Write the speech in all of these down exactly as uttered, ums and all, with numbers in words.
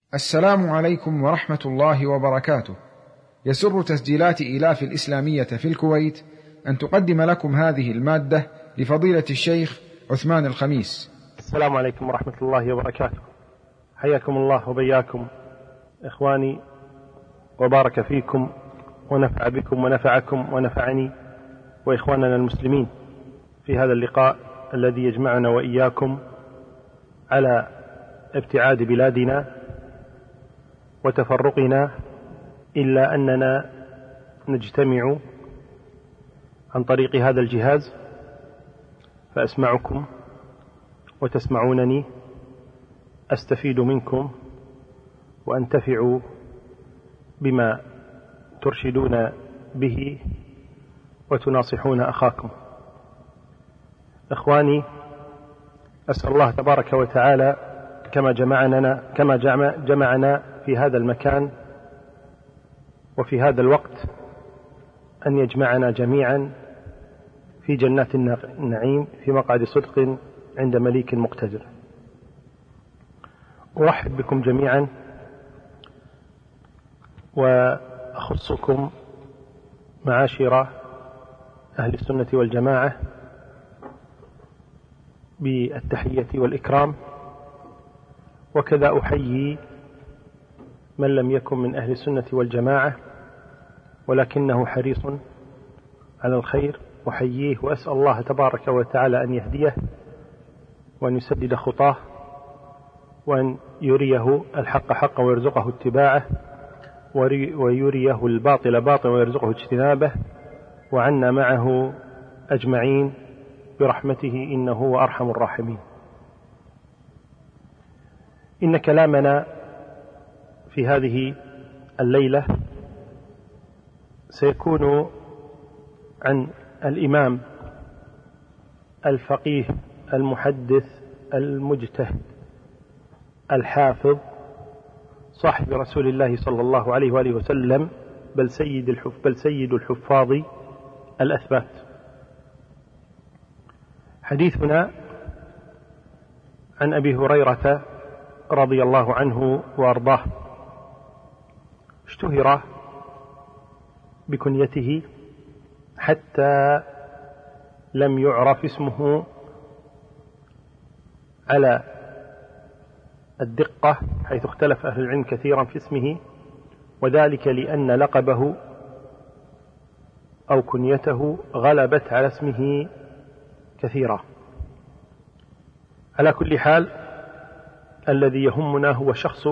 السلام عليكم ورحمة الله وبركاته. يسر تسجيلات إيلاف الإسلامية في الكويت أن تقدم لكم هذه المادة لفضيلة الشيخ عثمان الخميس. السلام عليكم ورحمة الله وبركاته. حياكم الله وبياكم إخواني، وبارك فيكم ونفع بكم ونفعكم ونفعني وإخواننا المسلمين في هذا اللقاء الذي يجمعنا وإياكم على ابتعاد بلادنا وتفرقنا، إلا أننا نجتمع عن طريق هذا الجهاز، فأسمعكم وتسمعونني، أستفيد منكم وأنتفع بما ترشدون به وتناصحون أخاكم. إخواني، أسأل الله تبارك وتعالى كما جمعنا كما جمعنا في هذا المكان وفي هذا الوقت أن يجمعنا جميعا في جنات النعيم في مقعد صدق عند مليك مقتدر. أرحب بكم جميعا، وأخصكم معاشر أهل السنة والجماعة بالتحية والإكرام، وكذا أحيي من لم يكن من أهل السنة والجماعة ولكنه حريص على الخير، أحييه وأسأل الله تبارك وتعالى أن يهديه وأن يسدد خطاه وأن يريه الحق حقا ويرزقه اتباعه، ويريه الباطل باطلا ويرزقه اجتنابه، وعنا معه أجمعين برحمته إنه هو أرحم الراحمين. إن كلامنا في هذه الليلة سيكون عن الإمام الفقيه المحدث المجتهد الحافظ صاحب رسول الله صلى الله عليه وآله وسلم، بل سيد الحف بل سيد الحفاظ الأثبات. حديثنا عن أبي هريرة رضي الله عنه وأرضاه، اشتهر بكنيته حتى لم يعرف اسمه على الدقة، حيث اختلف أهل العلم كثيرا في اسمه، وذلك لأن لقبه أو كنيته غلبت على اسمه كثيرا. على كل حال، الذي يهمنا هو شخص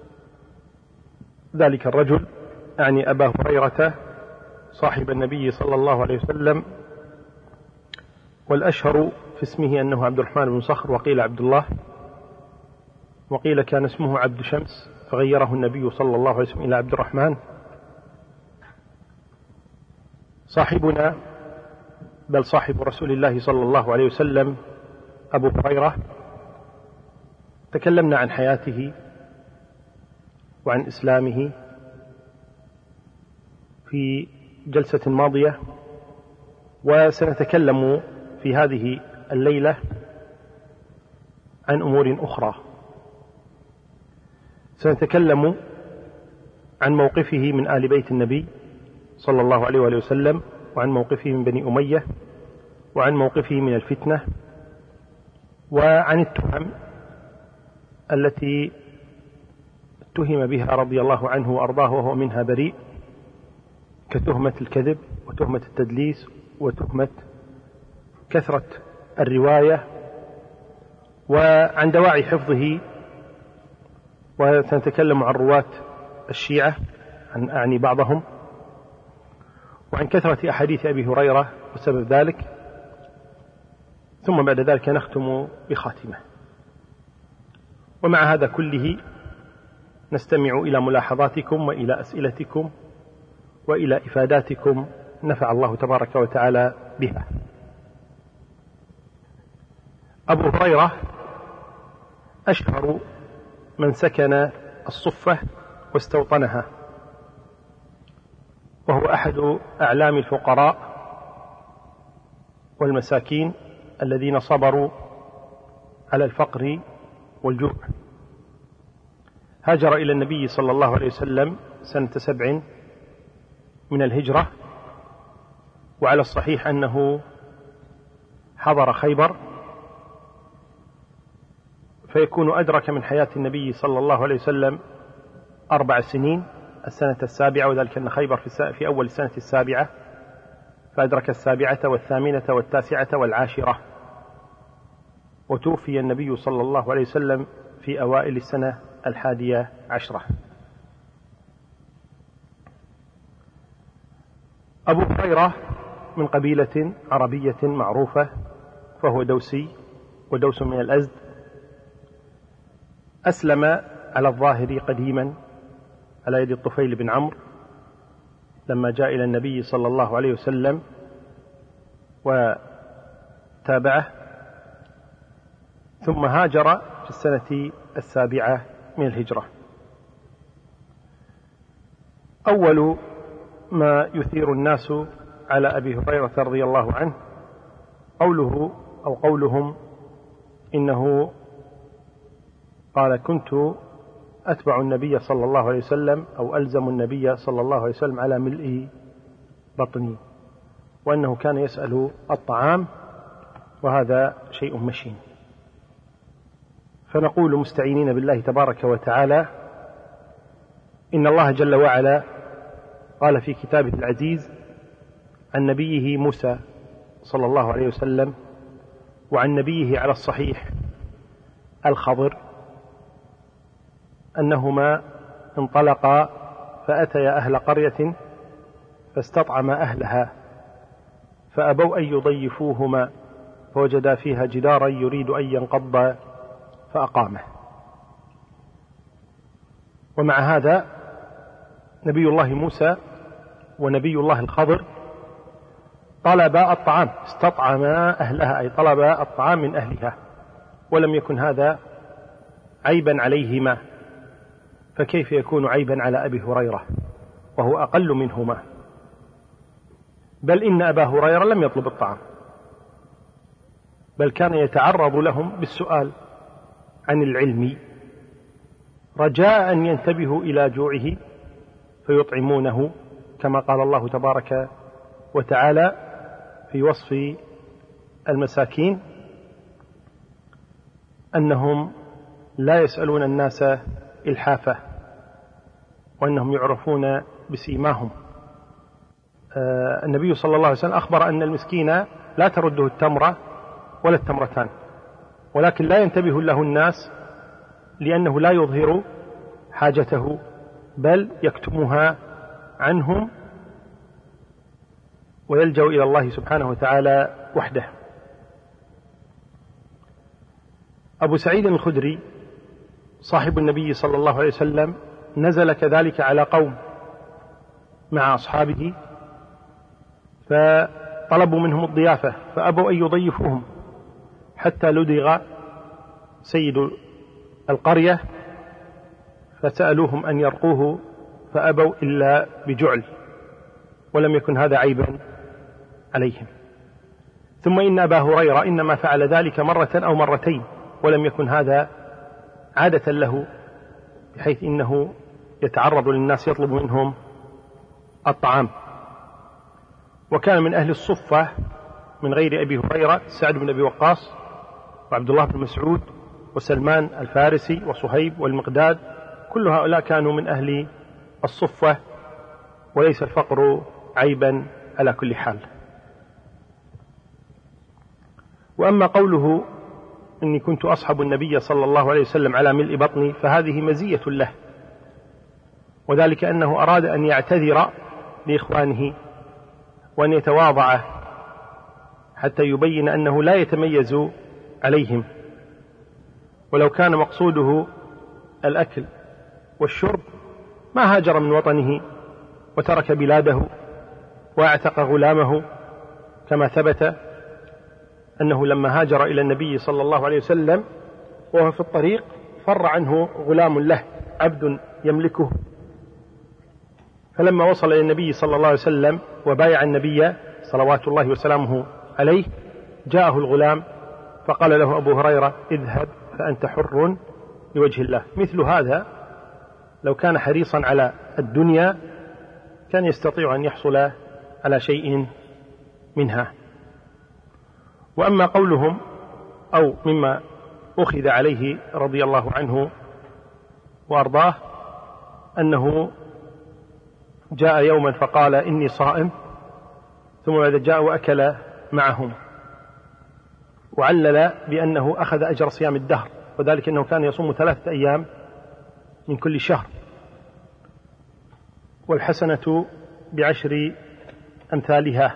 ذلك الرجل، أعني أبا هريرة صاحب النبي صلى الله عليه وسلم، والأشهر في اسمه أنه عبد الرحمن بن صخر، وقيل عبد الله، وقيل كان اسمه عبد شمس فغيره النبي صلى الله عليه وسلم إلى عبد الرحمن. صاحبنا بل صاحب رسول الله صلى الله عليه وسلم أبو هريرة، تكلمنا عن حياته وعن إسلامه في جلسة ماضية، وسنتكلم في هذه الليلة عن أمور أخرى. سنتكلم عن موقفه من آل بيت النبي صلى الله عليه وآله وسلم، وعن موقفه من بني أمية، وعن موقفه من الفتنة، وعن التهم التي اتهم بها رضي الله عنه وأرضاه وهو منها بريء، كتهمة الكذب وتهمة التدليس وتهمة كثرة الرواية، وعن دواعي حفظه. وسنتكلم عن رواة الشيعة، عن أعني بعضهم، وعن كثرة أحاديث أبي هريرة وسبب ذلك، ثم بعد ذلك نختم بخاتمة. ومع هذا كله نستمع إلى ملاحظاتكم وإلى أسئلتكم وإلى إفاداتكم، نفع الله تبارك وتعالى بها. أبو هريرة أشهر من سكن الصفة واستوطنها، وهو أحد أعلام الفقراء والمساكين الذين صبروا على الفقر والجوع. هاجر إلى النبي صلى الله عليه وسلم سنة سبع من الهجرة، وعلى الصحيح أنه حضر خيبر، فيكون أدرك من حياة النبي صلى الله عليه وسلم أربع سنين، السنة السابعة، وذلك أن خيبر في أول السنة السابعة، فأدرك السابعة والثامنة والتاسعة والعاشرة، وتوفي النبي صلى الله عليه وسلم في أوائل السنة الحادية عشرة. أبو هريرة من قبيلة عربية معروفة، فهو دوسي، ودوس من الأزد. أسلم على الظاهر قديما على يد الطفيل بن عمرو لما جاء إلى النبي صلى الله عليه وسلم وتابعه، ثم هاجر في السنة السابعة من الهجرة. أول ما يثير الناس على أبي هريرة رضي الله عنه قوله أو قولهم إنه قال: كنت أتبع النبي صلى الله عليه وسلم أو ألزم النبي صلى الله عليه وسلم على ملء بطني، وأنه كان يسأل الطعام، وهذا شيء مشين. فنقول مستعينين بالله تبارك وتعالى: إن الله جل وعلا قال في كتابه العزيز عن نبيه موسى صلى الله عليه وسلم، وعن نبيه على الصحيح الخضر، أنهما انطلقا فأتيا أهل قرية فاستطعما أهلها فأبوا أن يضيفوهما، فوجدا فيها جدارا يريد أن ينقض فأقامه. ومع هذا نبي الله موسى ونبي الله الخضر طلبا الطعام، استطعما أهلها، أي طلبا الطعام من أهلها، ولم يكن هذا عيبا عليهما، فكيف يكون عيبا على أبي هريرة وهو أقل منهما؟ بل إن أبا هريرة لم يطلب الطعام، بل كان يتعرض لهم بالسؤال عن العلم رجاء أن ينتبهوا إلى جوعه فيطعمونه، كما قال الله تبارك وتعالى في وصف المساكين أنهم لا يسألون الناس إلحافة، وأنهم يعرفون بسيماهم. آه النبي صلى الله عليه وسلم أخبر أن المسكين لا ترده التمرة ولا التمرتان، ولكن لا ينتبه له الناس لأنه لا يظهر حاجته، بل يكتمها عنهم ويلجأ إلى الله سبحانه وتعالى وحده. أبو سعيد الخدري صاحب النبي صلى الله عليه وسلم نزل كذلك على قوم مع أصحابه فطلبوا منهم الضيافة فأبوا أن يضيفوهم، حتى لدغ سيد القرية فسألوهم أن يرقوه فأبوا إلا بجعل، ولم يكن هذا عيبا عليهم. ثم إن أبا هريرة إنما فعل ذلك مرة أو مرتين، ولم يكن هذا عادة له، بحيث إنه يتعرض للناس يطلب منهم الطعام. وكان من أهل الصفة من غير أبي هريرة سعد بن أبي وقاص وعبد الله بن مسعود وسلمان الفارسي وصهيب والمقداد، كل هؤلاء كانوا من أهل الصفة، وليس الفقر عيبا على كل حال. وأما قوله إني كنت أصحب النبي صلى الله عليه وسلم على ملء بطني، فهذه مزية له، وذلك أنه أراد أن يعتذر لإخوانه وأن يتواضع حتى يبين أنه لا يتميز عليهم. ولو كان مقصوده الأكل والشرب ما هاجر من وطنه وترك بلاده واعتق غلامه، كما ثبت أنه لما هاجر إلى النبي صلى الله عليه وسلم وهو في الطريق فر عنه غلام له عبد يملكه، فلما وصل إلى النبي صلى الله عليه وسلم وبايع النبي صلوات الله وسلامه عليه جاءه الغلام فقال له أبو هريرة: اذهب فأنت حر لوجه الله. مثل هذا لو كان حريصا على الدنيا كان يستطيع أن يحصل على شيء منها. وأما قولهم أو مما أخذ عليه رضي الله عنه وأرضاه أنه جاء يوما فقال إني صائم، ثم بعد جاء وأكل معهم، وعلل بأنه أخذ أجر صيام الدهر، وذلك أنه كان يصوم ثلاثة أيام من كل شهر، والحسنة بعشر أمثالها.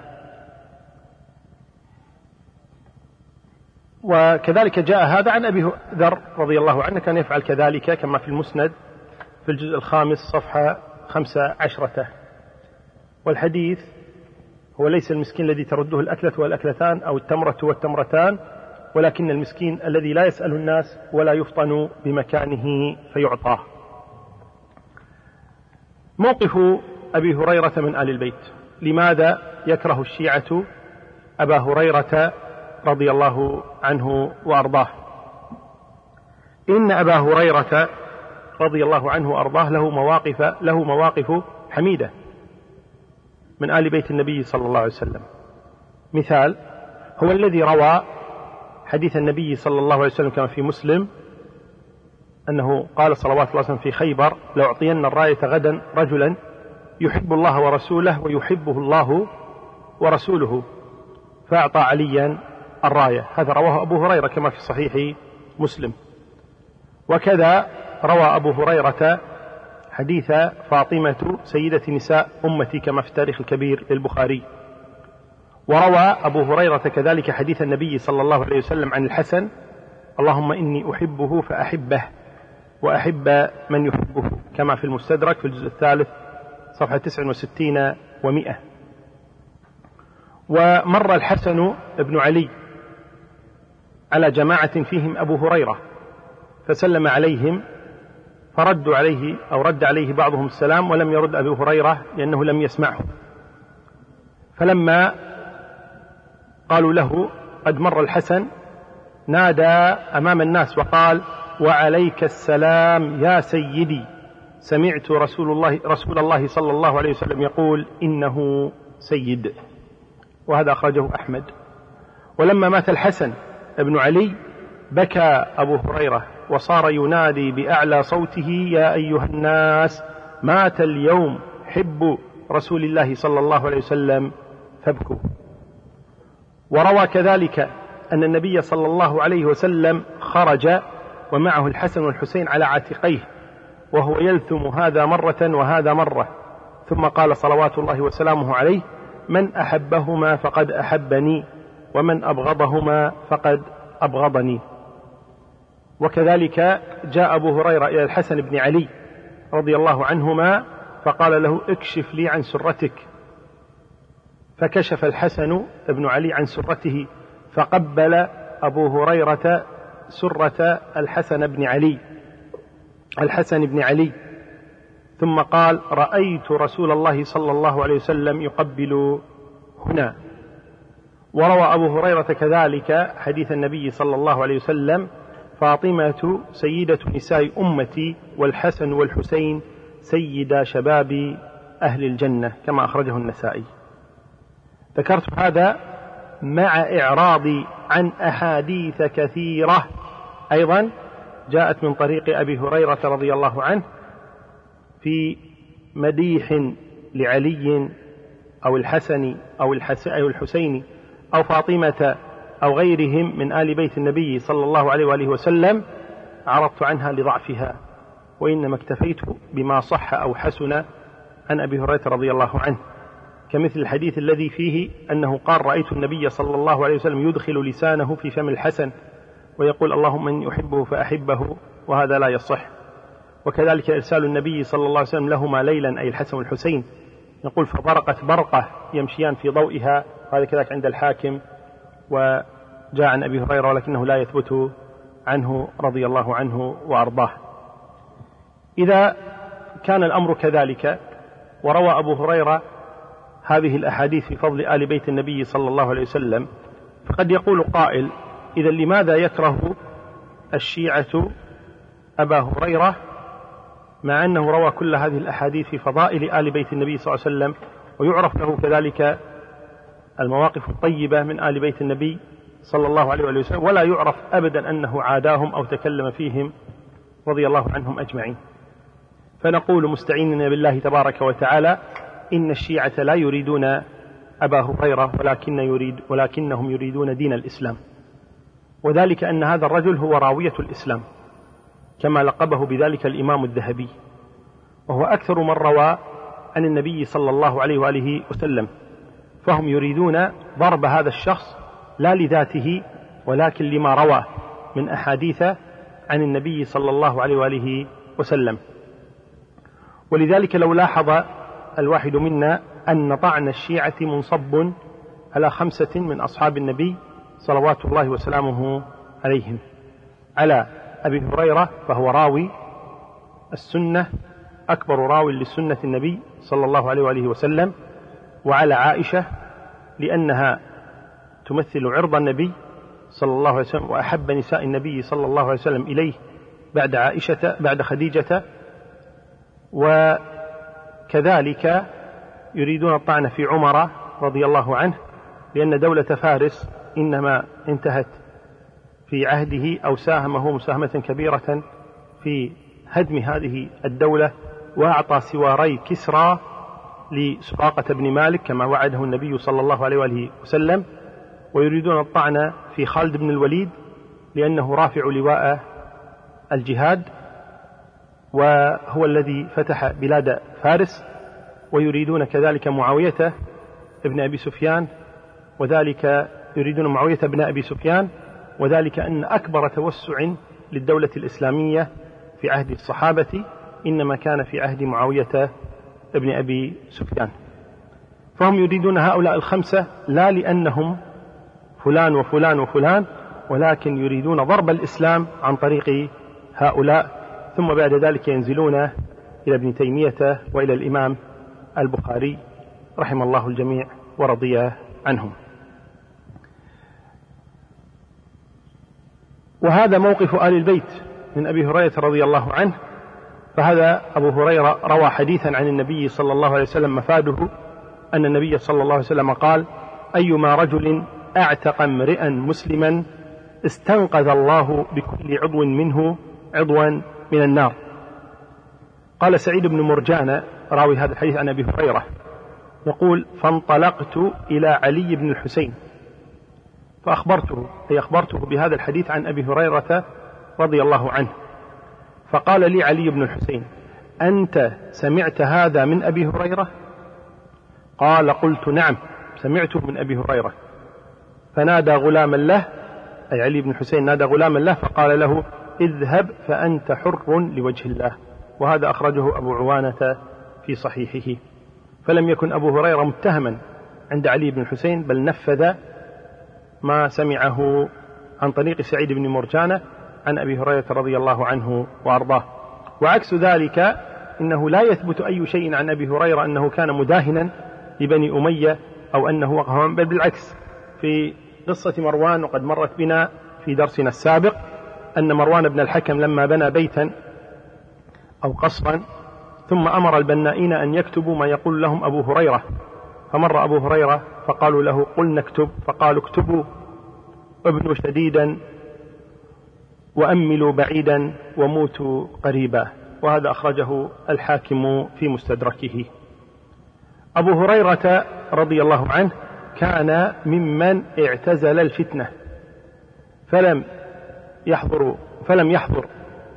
وكذلك جاء هذا عن أبي ذر رضي الله عنه كان يفعل كذلك كما في المسند في الجزء الخامس صفحة خمسة عشرة. والحديث هو ليس المسكين الذي ترده الأكلة والأكلتان أو التمرة والتمرتان، ولكن المسكين الذي لا يسأل الناس ولا يفطن بمكانه فيعطاه. موقف أبي هريرة من آل البيت. لماذا يكره الشيعة أبا هريرة رضي الله عنه وأرضاه؟ إن أبا هريرة رضي الله عنه وأرضاه له مواقف له مواقف حميدة من آل بيت النبي صلى الله عليه وسلم. مثال: هو الذي روى حديث النبي صلى الله عليه وسلم كما في مسلم أنه قال صلوات الله وسلامه في خيبر: لأعطين الراية غدا رجلا يحب الله ورسوله ويحبه الله ورسوله، فأعطى عليا الراية. هذا رواه أبو هريرة كما في صحيح مسلم. وكذا روى أبو هريرة حديث فاطمة سيدة نساء أمتي كما في التاريخ الكبير للبخاري. وروى أبو هريرة كذلك حديث النبي صلى الله عليه وسلم عن الحسن: اللهم إني أحبه فأحبه وأحب من يحبه، كما في المستدرك في الجزء الثالث صفحة تسع وستين ومئة. ومر الحسن بن علي على جماعة فيهم أبو هريرة فسلم عليهم، فردوا عليه أو رد عليه بعضهم السلام ولم يرد أبو هريرة لأنه لم يسمعه. فلما قالوا له قد مر الحسن نادى أمام الناس وقال: وعليك السلام يا سيدي، سمعت رسول الله رسول الله صلى الله عليه وسلم يقول إنه سيد. وهذا أخرجه أحمد. ولما مات الحسن ابن علي بكى أبو هريرة وصار ينادي بأعلى صوته: يا أيها الناس، مات اليوم حب رسول الله صلى الله عليه وسلم فابكوا. وروى كذلك أن النبي صلى الله عليه وسلم خرج ومعه الحسن والحسين على عاتقيه وهو يلثم هذا مرة وهذا مرة، ثم قال صلوات الله وسلامه عليه: من أحبهما فقد أحبني ومن أبغضهما فقد أبغضني. وكذلك جاء أبو هريرة إلى الحسن بن علي رضي الله عنهما فقال له: اكشف لي عن سرتك، فكشف الحسن بن علي عن سرته فقبل أبو هريرة سرة الحسن بن علي الحسن بن علي ثم قال: رأيت رسول الله صلى الله عليه وسلم يقبل هنا. وروى أبو هريرة كذلك حديث النبي صلى الله عليه وسلم: فاطمة سيدة نساء أمتي والحسن والحسين سيدا شباب أهل الجنة، كما أخرجه النسائي. ذكرت هذا مع إعراضي عن أحاديث كثيرة أيضا جاءت من طريق أبي هريرة رضي الله عنه في مديح لعلي أو الحسن أو الحسين أو فاطمة أو غيرهم من آل بيت النبي صلى الله عليه وآله وسلم، عرضت عنها لضعفها، وإنما اكتفيت بما صح أو حسن عن أبي هريرة رضي الله عنه، كمثل الحديث الذي فيه أنه قال: رأيت النبي صلى الله عليه وسلم يدخل لسانه في فم الحسن ويقول: اللهم إني أحبه فأحبه، وهذا لا يصح. وكذلك إرسال النبي صلى الله عليه وسلم لهما ليلا، أي الحسن والحسين، يقول: فبرقت برقة يمشيان في ضوئها، هذا كذلك عند الحاكم وجاء عن أبي هريرة ولكنه لا يثبت عنه رضي الله عنه وأرضاه. إذا كان الأمر كذلك وروى أبو هريرة هذه الأحاديث في فضل آل بيت النبي صلى الله عليه وسلم، فقد يقول قائل: إذا لماذا يكره الشيعة أبا هريرة مع أنه روى كل هذه الأحاديث في فضائل آل بيت النبي صلى الله عليه وسلم، ويعرف له كذلك المواقف الطيبة من آل بيت النبي صلى الله عليه وسلم، ولا يعرف أبدا أنه عاداهم أو تكلم فيهم رضي الله عنهم أجمعين. فنقول مستعيننا بالله تبارك وتعالى: إن الشيعة لا يريدون أبا هريرة ولكن يريد ولكنهم يريدون دين الإسلام، وذلك أن هذا الرجل هو راوية الإسلام كما لقبه بذلك الإمام الذهبي، وهو أكثر من روى عن النبي صلى الله عليه وآله وسلم، فهم يريدون ضرب هذا الشخص لا لذاته ولكن لما روى من أحاديث عن النبي صلى الله عليه وآله وسلم. ولذلك لو لاحظ الواحد منا أن طعن الشيعة منصب على خمسة من أصحاب النبي صلوات الله وسلامه عليهم: على أبي هريرة فهو راوي السنة، أكبر راوي لسنة النبي صلى الله عليه وآله وسلم، وعلى عائشة لأنها تمثل عرض النبي صلى الله عليه وسلم وأحب نساء النبي صلى الله عليه وسلم إليه بعد عائشة بعد خديجة، وكذلك يريدون الطعن في عمر رضي الله عنه لأن دولة فارس إنما انتهت في عهده أو ساهم هو مساهمة كبيرة في هدم هذه الدولة، وأعطى سواري كسرى لسراقة بن مالك كما وعده النبي صلى الله عليه وآله وسلم. ويريدون الطعن في خالد بن الوليد لأنه رافع لواء الجهاد وهو الذي فتح بلاد فارس، ويريدون كذلك معاوية ابن أبي سفيان، وذلك يريدون معاوية ابن أبي سفيان، وذلك أن أكبر توسع للدولة الإسلامية في عهد الصحابة إنما كان في عهد معاوية ابن أبي سفيان. فهم يريدون هؤلاء الخمسة لا لأنهم فلان وفلان وفلان، ولكن يريدون ضرب الإسلام عن طريق هؤلاء، ثم بعد ذلك ينزلون إلى ابن تيمية وإلى الإمام البخاري رحم الله الجميع ورضي عنهم. وهذا موقف آل البيت من أبي هريرة رضي الله عنه. فهذا أبو هريرة روى حديثا عن النبي صلى الله عليه وسلم مفاده أن النبي صلى الله عليه وسلم قال: أيما رجل أعتق امرئا مسلما استنقذ الله بكل عضو منه عضوا من النار. قال سعيد بن مرجان راوي هذا الحديث عن أبي هريرة يقول: فانطلقت إلى علي بن الحسين فأخبرته أي أخبرته بهذا الحديث عن أبي هريرة رضي الله عنه، فقال لي علي بن الحسين: أنت سمعت هذا من أبي هريرة؟ قال: قلت نعم سمعته من أبي هريرة. فنادى غلاما له أي علي بن الحسين نادى غلاما له فقال له: اذهب فأنت حر لوجه الله. وهذا أخرجه أبو عوانة في صحيحه. فلم يكن أبو هريرة متهما عند علي بن الحسين، بل نفذ ما سمعه عن طريق سعيد بن مرجانة عن أبي هريرة رضي الله عنه وأرضاه. وعكس ذلك إنه لا يثبت أي شيء عن أبي هريرة أنه كان مداهنا لبني أمية أو أنه وقع، بل بالعكس. في قصة مروان وقد مرت بنا في درسنا السابق أن مروان بن الحكم لما بنى بيتا أو قصرا ثم أمر البنائين أن يكتبوا ما يقول لهم أبو هريرة، فمر أبو هريرة فقالوا له: قل نكتب، فقالوا: اكتبوا ابنوا شديدا وأملوا بعيدا وموتوا قريبا. وهذا أخرجه الحاكم في مستدركه. أبو هريرة رضي الله عنه كان ممن اعتزل الفتنة فلم يحضر فلم يحضر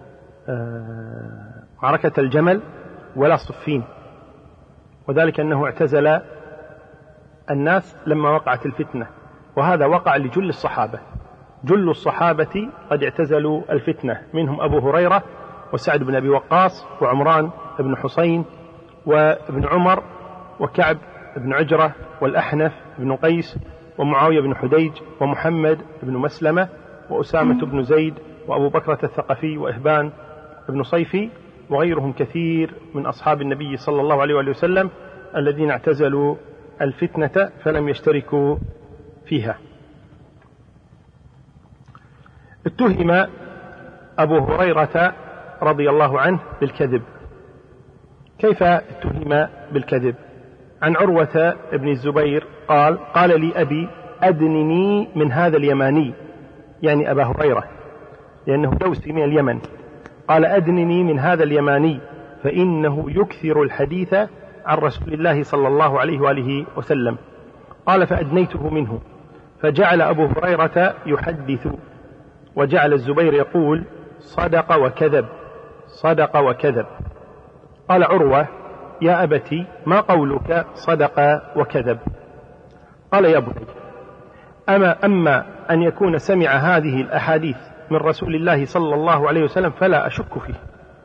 معركة الجمل ولا صفين، وذلك أنه اعتزل الناس لما وقعت الفتنة، وهذا وقع لجل الصحابة. جل الصحابة قد اعتزلوا الفتنة، منهم أبو هريرة وسعد بن أبي وقاص وعمران بن حسين وابن عمر وكعب بن عجرة والأحنف بن قيس ومعاوية بن حديج ومحمد بن مسلمة وأسامة بن زيد وأبو بكرة الثقفي وإهبان بن صيفي وغيرهم كثير من أصحاب النبي صلى الله عليه وسلم الذين اعتزلوا الفتنة فلم يشتركوا فيها. اتهم أبو هريرة رضي الله عنه بالكذب، كيف اتهم بالكذب؟ عن عروة بن الزبير قال قال لي أبي أدنني من هذا اليماني، يعني أبا هريرة لأنه دوسي من اليمن، قال أدنني من هذا اليماني فإنه يكثر الحديث عن رسول الله صلى الله عليه وآله وسلم. قال فأدنيته منه، فجعل أبو هريرة يحدث، وجعل الزبير يقول صدق وكذب صدق وكذب. قال عروة يا أبتي ما قولك صدق وكذب؟ قال يا بني أما, أما أن يكون سمع هذه الأحاديث من رسول الله صلى الله عليه وسلم فلا أشك فيه.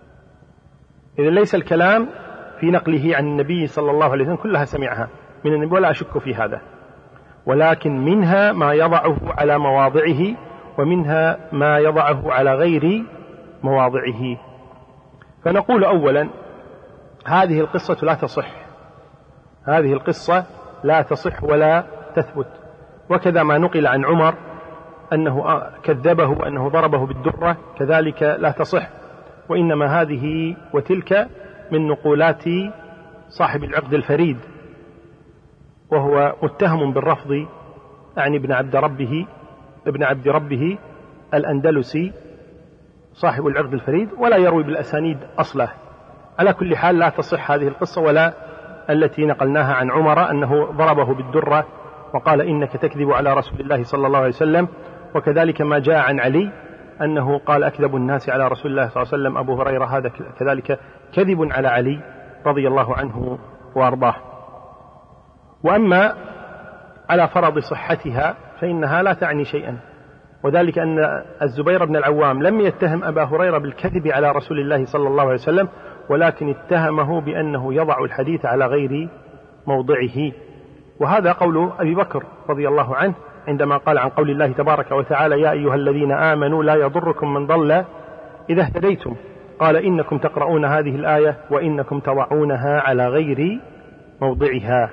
إذا ليس الكلام في نقله عن النبي صلى الله عليه وسلم كلها سمعها من النبي ولا أشك في هذا، ولكن منها ما يضعه على مواضعه ومنها ما يضعه على غير مواضعه. فنقول أولا هذه القصة لا تصح، هذه القصة لا تصح ولا تثبت. وكذا ما نقل عن عمر أنه كذبه وأنه ضربه بالدرة كذلك لا تصح، وإنما هذه وتلك من نقولات صاحب العقد الفريد، وهو متهم بالرفض، يعني ابن عبد ربه ابن عبد ربه الأندلسي صاحب العقد الفريد، ولا يروي بالأسانيد أصله. على كل حال لا تصح هذه القصة ولا التي نقلناها عن عمر أنه ضربه بالدرة وقال إنك تكذب على رسول الله صلى الله عليه وسلم. وكذلك ما جاء عن علي أنه قال أكذب الناس على رسول الله صلى الله عليه وسلم أبو هريرة، هذا كذلك كذب على علي رضي الله عنه وأرضاه. وأما على فرض صحتها فإنها لا تعني شيئا، وذلك أن الزبير بن العوام لم يتهم أبا هريرة بالكذب على رسول الله صلى الله عليه وسلم، ولكن اتهمه بأنه يضع الحديث على غير موضعه. وهذا قول أبي بكر رضي الله عنه عندما قال عن قول الله تبارك وتعالى يا أيها الذين آمنوا لا يضركم من ضل إذا اهتديتم، قال إنكم تقرؤون هذه الآية وإنكم تضعونها على غير موضعها.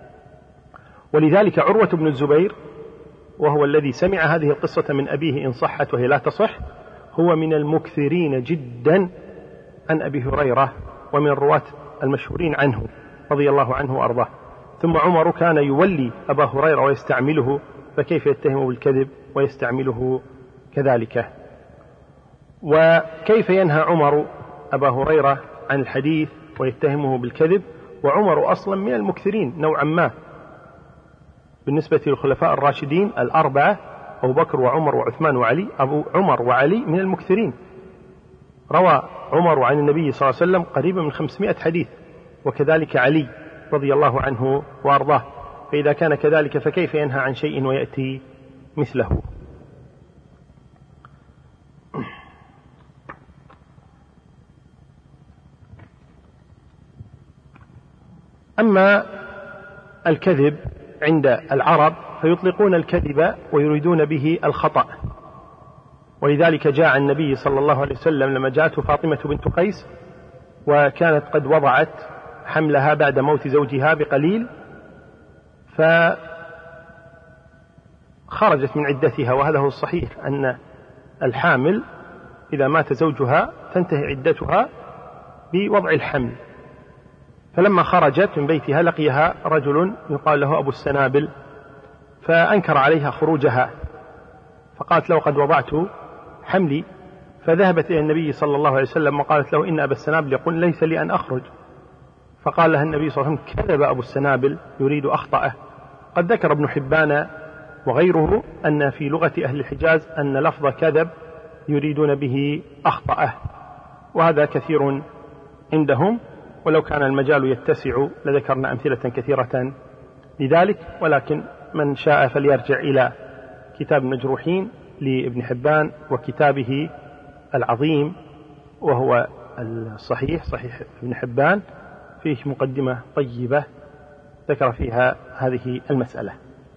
ولذلك عروة بن الزبير وهو الذي سمع هذه القصة من أبيه إن صحت وهي لا تصح، هو من المكثرين جدا عن أبي هريرة ومن الرواة المشهورين عنه رضي الله عنه وأرضاه. ثم عمر كان يولي أبا هريرة ويستعمله، فكيف يتهمه بالكذب ويستعمله كذلك؟ وكيف ينهى عمر أبا هريرة عن الحديث ويتهمه بالكذب وعمر أصلا من المكثرين نوعا ما؟ بالنسبة للخلفاء الراشدين الأربعة أبو بكر وعمر وعثمان وعلي، أبو عمر وعلي من المكثرين، روى عمر عن النبي صلى الله عليه وسلم قريبا من خمسمائة حديث، وكذلك علي رضي الله عنه وأرضاه. فإذا كان كذلك فكيف ينهى عن شيء ويأتي مثله؟ أما الكذب عند العرب فيطلقون الكذب ويريدون به الخطأ، ولذلك جاء عن النبي صلى الله عليه وسلم لما جاءته فاطمة بنت قيس وكانت قد وضعت حملها بعد موت زوجها بقليل، فخرجت من عدتها، وهذا هو الصحيح أن الحامل إذا مات زوجها تنتهي عدتها بوضع الحمل. فلما خرجت من بيتها لقيها رجل يقال له أبو السنابل، فأنكر عليها خروجها، فقالت له قد وضعت حملي، فذهبت إلى النبي صلى الله عليه وسلم وقالت له إن أبا السنابل يقول ليس لي أن أخرج، فقال لها النبي صلى الله عليه وسلم كذب أبو السنابل يريد أخطأه. قد ذكر ابن حبان وغيره أن في لغة أهل الحجاز أن لفظ كذب يريدون به أخطأه، وهذا كثير عندهم، ولو كان المجال يتسع لذكرنا أمثلة كثيرة لذلك، ولكن من شاء فليرجع إلى كتاب المجروحين لابن حبان وكتابه العظيم وهو الصحيح صحيح ابن حبان، فيه مقدمة طيبة ذكر فيها هذه المسألة.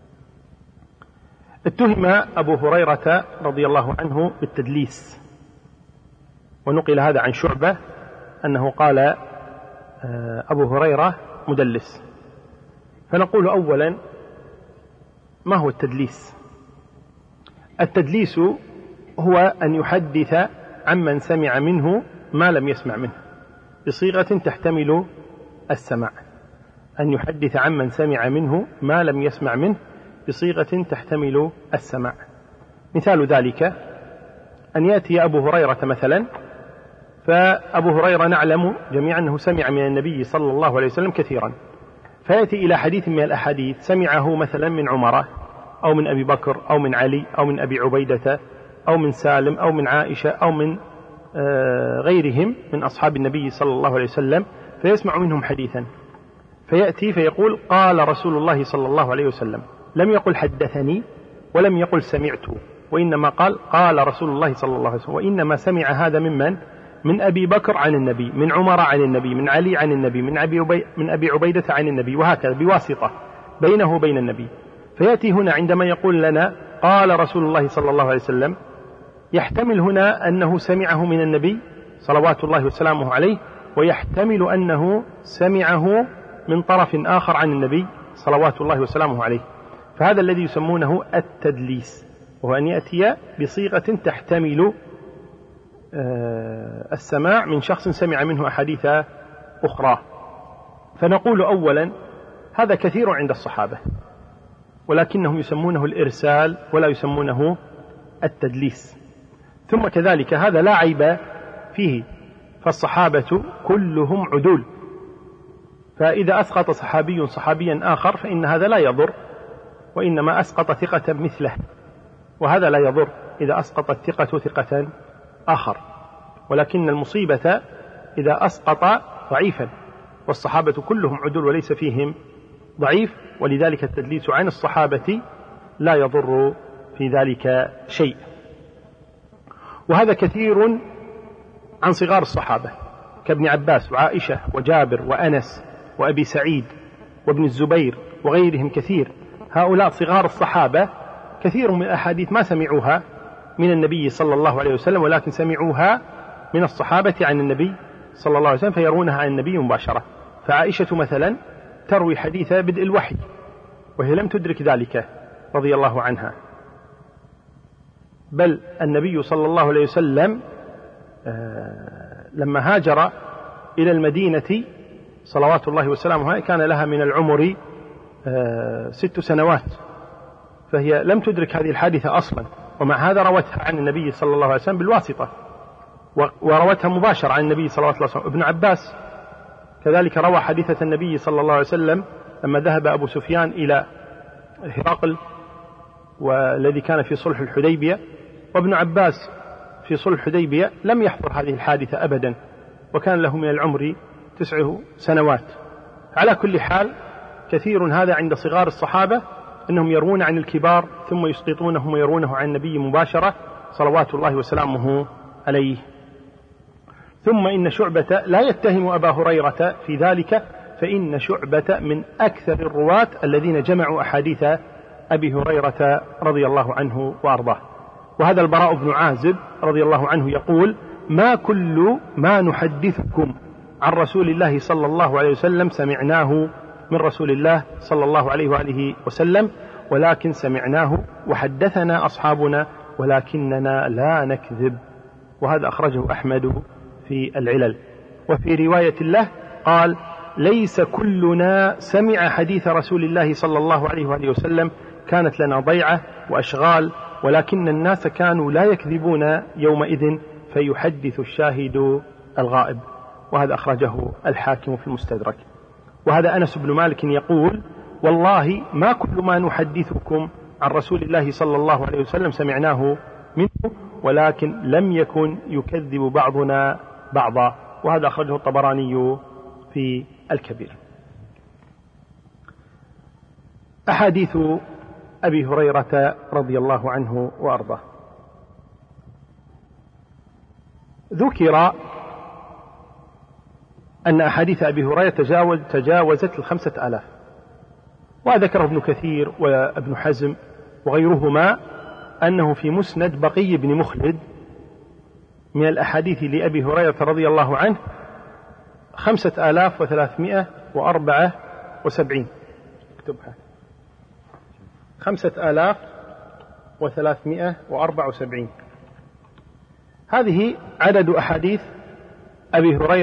اتهم أبو هريرة رضي الله عنه بالتدليس، ونقل هذا عن شعبة أنه قال أبو هريرة مدلس. فنقول أولا ما هو التدليس؟ التدليس هو أن يحدث عمن سمع منه ما لم يسمع منه، بصيغة تحتمل السمع، أن يحدث عمن سمع منه ما لم يسمع منه بصيغة تحتمل السمع. مثال ذلك أن يأتي أبو هريرة مثلا، فأبو هريرة نعلم جميعا أنه سمع من النبي صلى الله عليه وسلم كثيرا، فيأتي إلى حديث من الأحاديث سمعه مثلا من عمر أو من أبي بكر أو من علي أو من أبي عبيدة أو من سالم أو من عائشة أو من غيرهم من أصحاب النبي صلى الله عليه وسلم، فيسمع منهم حديثا، فيأتي فيقول قال رسول الله صلى الله عليه وسلم، لم يقل حدثني ولم يقل سمعت، وإنما قال قال رسول الله صلى الله عليه وسلم، وإنما سمع هذا ممن؟ من أبي بكر عن النبي، من عمر عن النبي، من علي عن النبي، من أبي, عبي من أبي عبيدة عن النبي، وهكذا بواسطة بينه وبين النبي. فيأتي هنا عندما يقول لنا قال رسول الله صلى الله عليه وسلم، يحتمل هنا أنه سمعه من النبي صلوات الله وسلامه عليه، ويحتمل أنه سمعه من طرف آخر عن النبي صلوات الله وسلامه عليه. فهذا الذي يسمونه التدليس، وهو أن يأتي بصيغة تحتمل السماع من شخص سمع منه أحاديث أخرى. فنقول أولا هذا كثير عند الصحابة، ولكنهم يسمونه الإرسال ولا يسمونه التدليس. ثم كذلك هذا لا عيب فيه، فالصحابة كلهم عدول، فإذا أسقط صحابي صحابيا آخر فإن هذا لا يضر، وإنما أسقط ثقة مثله، وهذا لا يضر إذا أسقط الثقة ثقة آخر. ولكن المصيبة إذا أسقط ضعيفا، والصحابة كلهم عدول وليس فيهم ضعيف، ولذلك التدليس عن الصحابة لا يضر في ذلك شيء. وهذا كثير عن صغار الصحابة كابن عباس وعائشة وجابر وأنس وأبي سعيد وابن الزبير وغيرهم كثير. هؤلاء صغار الصحابة كثير من الأحاديث ما سمعوها من النبي صلى الله عليه وسلم، ولكن سمعوها من الصحابة عن النبي صلى الله عليه وسلم، فيرونها عن النبي مباشرة. فعائشة مثلا تروي حديث بدء الوحي وهي لم تدرك ذلك رضي الله عنها، بل النبي صلى الله عليه وسلم لما هاجر إلى المدينة صلوات الله وسلامه عليه كان لها من العمر ست سنوات، فهي لم تدرك هذه الحادثة أصلا، ومع هذا روتها عن النبي صلى الله عليه وسلم بالواسطة، وروتها مباشرة عن النبي صلى الله عليه وسلم. ابن عباس كذلك روى حديثة النبي صلى الله عليه وسلم لما ذهب أبو سفيان إلى هرقل والذي كان في صلح الحديبية، وابن عباس في صلح الحديبية لم يحضر هذه الحادثة أبدا، وكان له من العمر تسع سنوات. على كل حال كثير هذا عند صغار الصحابة أنهم يروون عن الكبار ثم يسقطونه ويرونه عن النبي مباشرة صلوات الله وسلامه عليه. ثم إن شعبة لا يتهم أبا هريرة في ذلك، فإن شعبة من أكثر الرواة الذين جمعوا أحاديث أبي هريرة رضي الله عنه وأرضاه. وهذا البراء بن عازب رضي الله عنه يقول: ما كل ما نحدثكم عن رسول الله صلى الله عليه وسلم سمعناه من رسول الله صلى الله عليه وآله وسلم، ولكن سمعناه وحدثنا أصحابنا ولكننا لا نكذب. وهذا أخرجه أحمد في العلل. وفي رواية له قال: ليس كلنا سمع حديث رسول الله صلى الله عليه وآله وسلم، كانت لنا ضيعة وأشغال، ولكن الناس كانوا لا يكذبون يومئذ فيحدث الشاهد الغائب. وهذا أخرجه الحاكم في المستدرك. وهذا أنس بن مالك يقول: والله ما كل ما نحدثكم عن رسول الله صلى الله عليه وسلم سمعناه منه، ولكن لم يكن يكذب بعضنا بعضا. وهذا أخرجه الطبراني في الكبير. أحاديث أبي هريرة رضي الله عنه وأرضاه. ذكر أن أحاديث أبي هريرة تجاوز تجاوزت الخمسة آلاف، وذكره ابن كثير وابن حزم وغيرهما أنه في مسند بقي بن مخلد من الأحاديث لأبي هريرة رضي الله عنه خمسة آلاف وثلاثمائة وأربعة وسبعين. اكتبها: خمسة آلاف وثلاثمائة وأربعة وسبعين. هذه عدد أحاديث أبي هريرة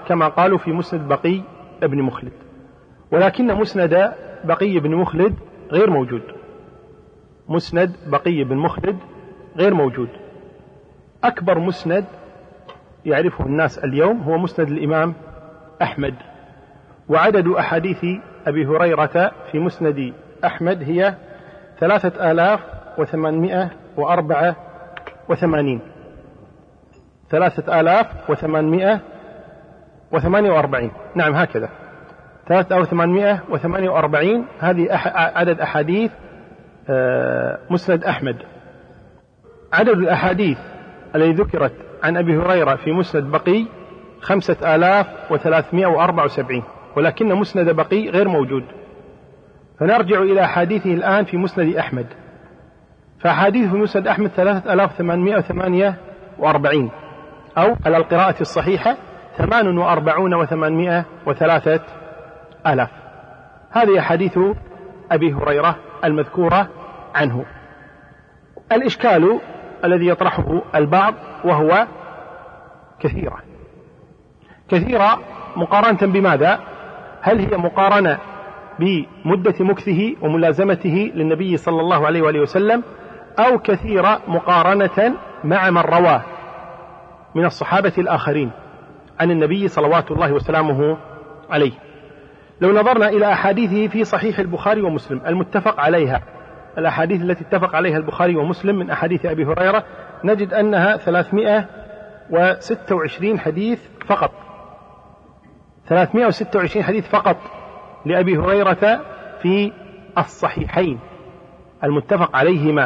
كما قالوا في مسند بقي بن مخلد، ولكن مسند بقي بن مخلد غير موجود. مسند بقي بن مخلد غير موجود. أكبر مسند يعرفه الناس اليوم هو مسند الإمام أحمد، وعدد أحاديث أبي هريرة في مسند أحمد هي ثلاثة آلاف وثمانمائة وأربعة وثمانين ثلاثة آلاف وثمانمائة وثمانية وأربعين نعم هكذا ثلاثة آلاف وثمانمائة وثمانية وأربعين هذه عدد أحاديث مسند أحمد. عدد الأحاديث التي ذكرت عن أبي هريرة في مسند بقي خمسة آلاف وثلاثمائة وأربعة وسبعين، ولكن مسند بقي غير موجود. فنرجع إلى أحاديثه الآن في مسند أحمد. فأحاديث في مسند أحمد ثلاثة آلاف وثمانمائة وثمانية وأربعين، أو على القراءة الصحيحة ثمان وأربعون وثمانمائة وثلاثة آلاف. هذه أحاديث أبي هريرة المذكورة عنه. الإشكال الذي يطرحه البعض وهو كثيرة كثيرة مقارنة بماذا؟ هل هي مقارنة بمدة مكثه وملازمته للنبي صلى الله عليه وآله وسلم، أو كثيرة مقارنة مع من رواه من الصحابة الآخرين عن النبي صلوات الله وسلامه عليه؟ لو نظرنا إلى أحاديثه في صحيح البخاري ومسلم المتفق عليها، الأحاديث التي اتفق عليها البخاري ومسلم من أحاديث أبي هريرة، نجد أنها ثلاثمائة وستة وعشرين حديث فقط ثلاثمائة وستة وعشرين حديث فقط لأبي هريرة في الصحيحين المتفق عليهما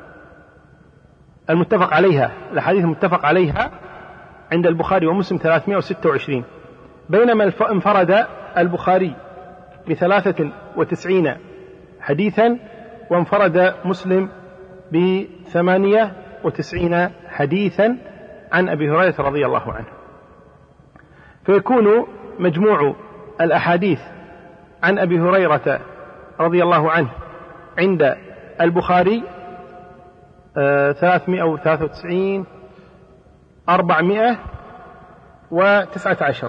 المتفق عليها الأحاديث المتفق عليها عند البخاري ومسلم ثلاثمائة وستة وعشرين، بينما انفرد البخاري بثلاثة وتسعين حديثا وانفرد مسلم بثمانية وتسعين حديثا عن أبي هريرة رضي الله عنه. فيكون مجموع الأحاديث عن أبي هريرة رضي الله عنه عند البخاري ثلاثمائة وثلاثة وتسعين أربعمائة وتسعة عشر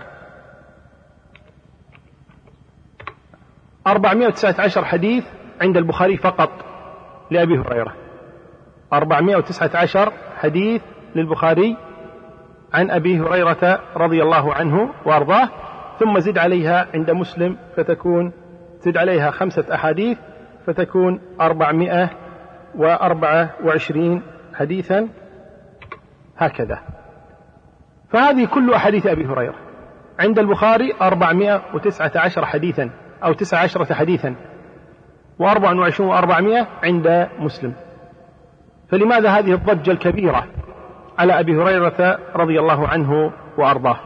أربعمائة وتسعة عشر حديث عند البخاري فقط لأبي هريرة، أربعمائة وتسعة عشر حديث للبخاري عن أبي هريرة رضي الله عنه وأرضاه، ثم زد عليها عند مسلم فتكون زد عليها خمسة أحاديث فتكون أربعمائة وأربعة وعشرين حديثا هكذا. فهذه كل أحاديث أبي هريرة عند البخاري أربعمائة وتسعة عشر حديثا أو تسعة عشرة حديثا، وأربع وعشرون وأربعمائة عند مسلم. فلماذا هذه الضجة الكبيرة على أبي هريرة رضي الله عنه وأرضاه؟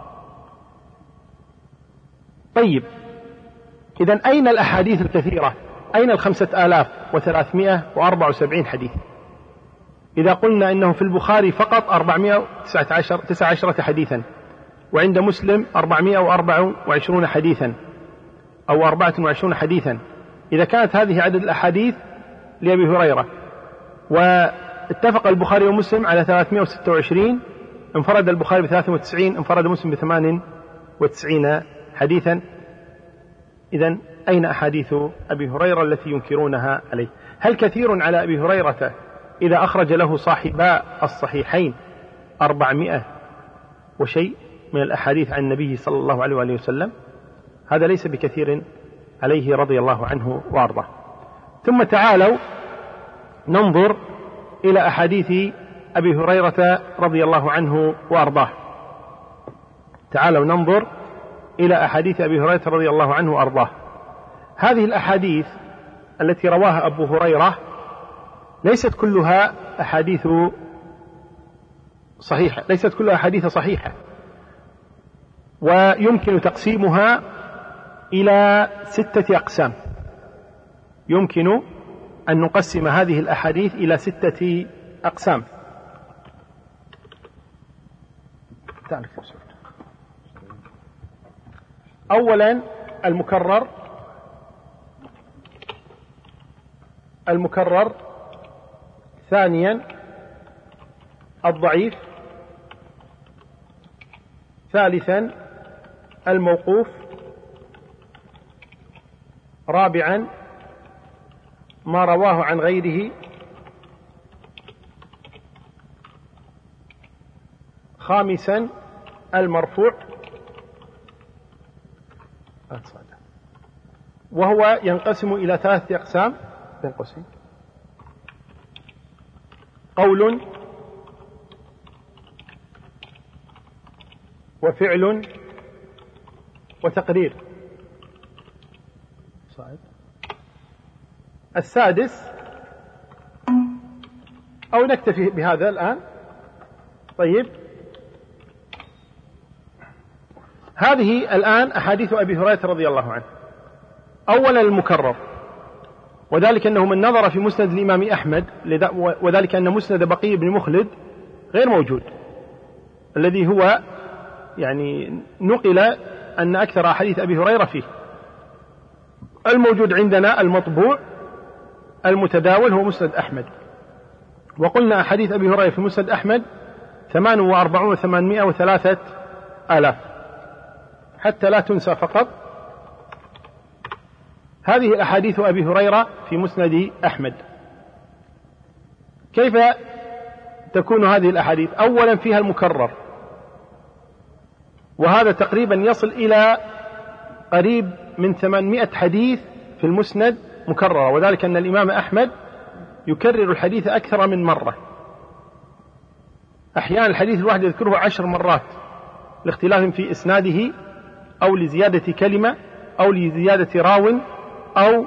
طيب، إذن أين الأحاديث الكثيرة؟ أين الخمسة آلاف وثلاثمائة وأربعة وسبعين حديث؟ إذا قلنا إنه في البخاري فقط أربعمائة وتسعة عشر تسعة عشرة حديثا، وعند مسلم أربعمائة وأربعة وعشرين حديثا أو أربعة وعشرين حديثا، إذا كانت هذه عدد الأحاديث لأبي هريرة واتفق البخاري ومسلم على ثلاثمائة وستة وعشرين، انفرد البخاري بثلاثة وتسعين، انفرد مسلم بثمان وتسعين حديثا، إذن أين أحاديث أبي هريرة التي ينكرونها عليه؟ هل كثير على أبي هريرة إذا أخرج له صاحبا الصحيحين أربعمائة وشيء من الأحاديث عن النبي صلى الله عليه وآله وسلم؟ هذا ليس بكثير عليه رضي الله عنه وأرضاه. ثم تعالوا ننظر إلى أحاديث أبي هريرة رضي الله عنه وأرضاه. تعالوا ننظر إلى أحاديث أبي هريرة رضي الله عنه وأرضاه. هذه الأحاديث التي رواها أبو هريرة ليست كلها أحاديث صحيحة، ليست كلها أحاديث صحيحة، ويمكن تقسيمها إلى ستة أقسام. يمكن أن نقسم هذه الأحاديث إلى ستة أقسام. أولا المكرر المكرر ثانيا الضعيف، ثالثا الموقوف. رابعا ما رواه عن غيره. خامسا المرفوع، وهو ينقسم إلى ثلاثة أقسام بين قوسين: قول وفعل وتقرير. السادس، أو نكتفي بهذا الآن. طيب، هذه الآن أحاديث أبي هريرة رضي الله عنه. أولا المكرر، وذلك أنه من نظر في مسند الإمام أحمد، وذلك أن مسند بقي بن مخلد غير موجود، الذي هو يعني نقل أن أكثر أحاديث أبي هريرة فيه. الموجود عندنا المطبوع المتداول هو مسند أحمد، وقلنا أحاديث أبي هريرة في مسند أحمد ثمان وأربعون وثمانمائة وثلاثة آلاف، حتى لا تنسى فقط هذه الأحاديث أبي هريرة في مسند أحمد. كيف تكون هذه الأحاديث؟ أولا فيها المكرر، وهذا تقريبا يصل إلى قريب من ثمانمائة حديث في المسند مكررة، وذلك أن الإمام أحمد يكرر الحديث أكثر من مرة. أحيانا الحديث الواحد يذكره عشر مرات لاختلاف في إسناده، أو لزيادة كلمة، أو لزيادة راو، أو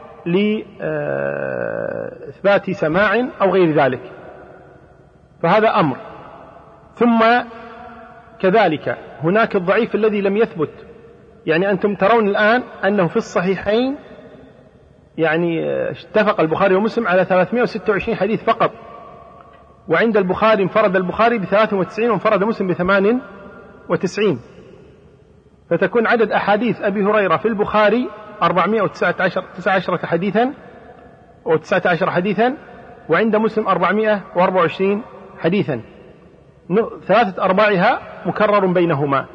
لإثبات سماع، أو غير ذلك. فهذا أمر. ثم كذلك هناك الضعيف الذي لم يثبت، يعني أنتم ترون الآن أنه في الصحيحين يعني اتفق البخاري ومسلم على ثلاثمائة وستة وعشرين حديث فقط، وعند البخاري انفرد البخاري بثلاث وتسعين وانفرد مسلم بثمان وتسعين، فتكون عدد أحاديث أبي هريرة في البخاري أربعمائة وتسعة عشر حديثا وتسعة عشر حديثا، وعند مسلم أربعمائة وأربعة وعشرين حديثا، ثلاثة أرباعها مكرر بينهما.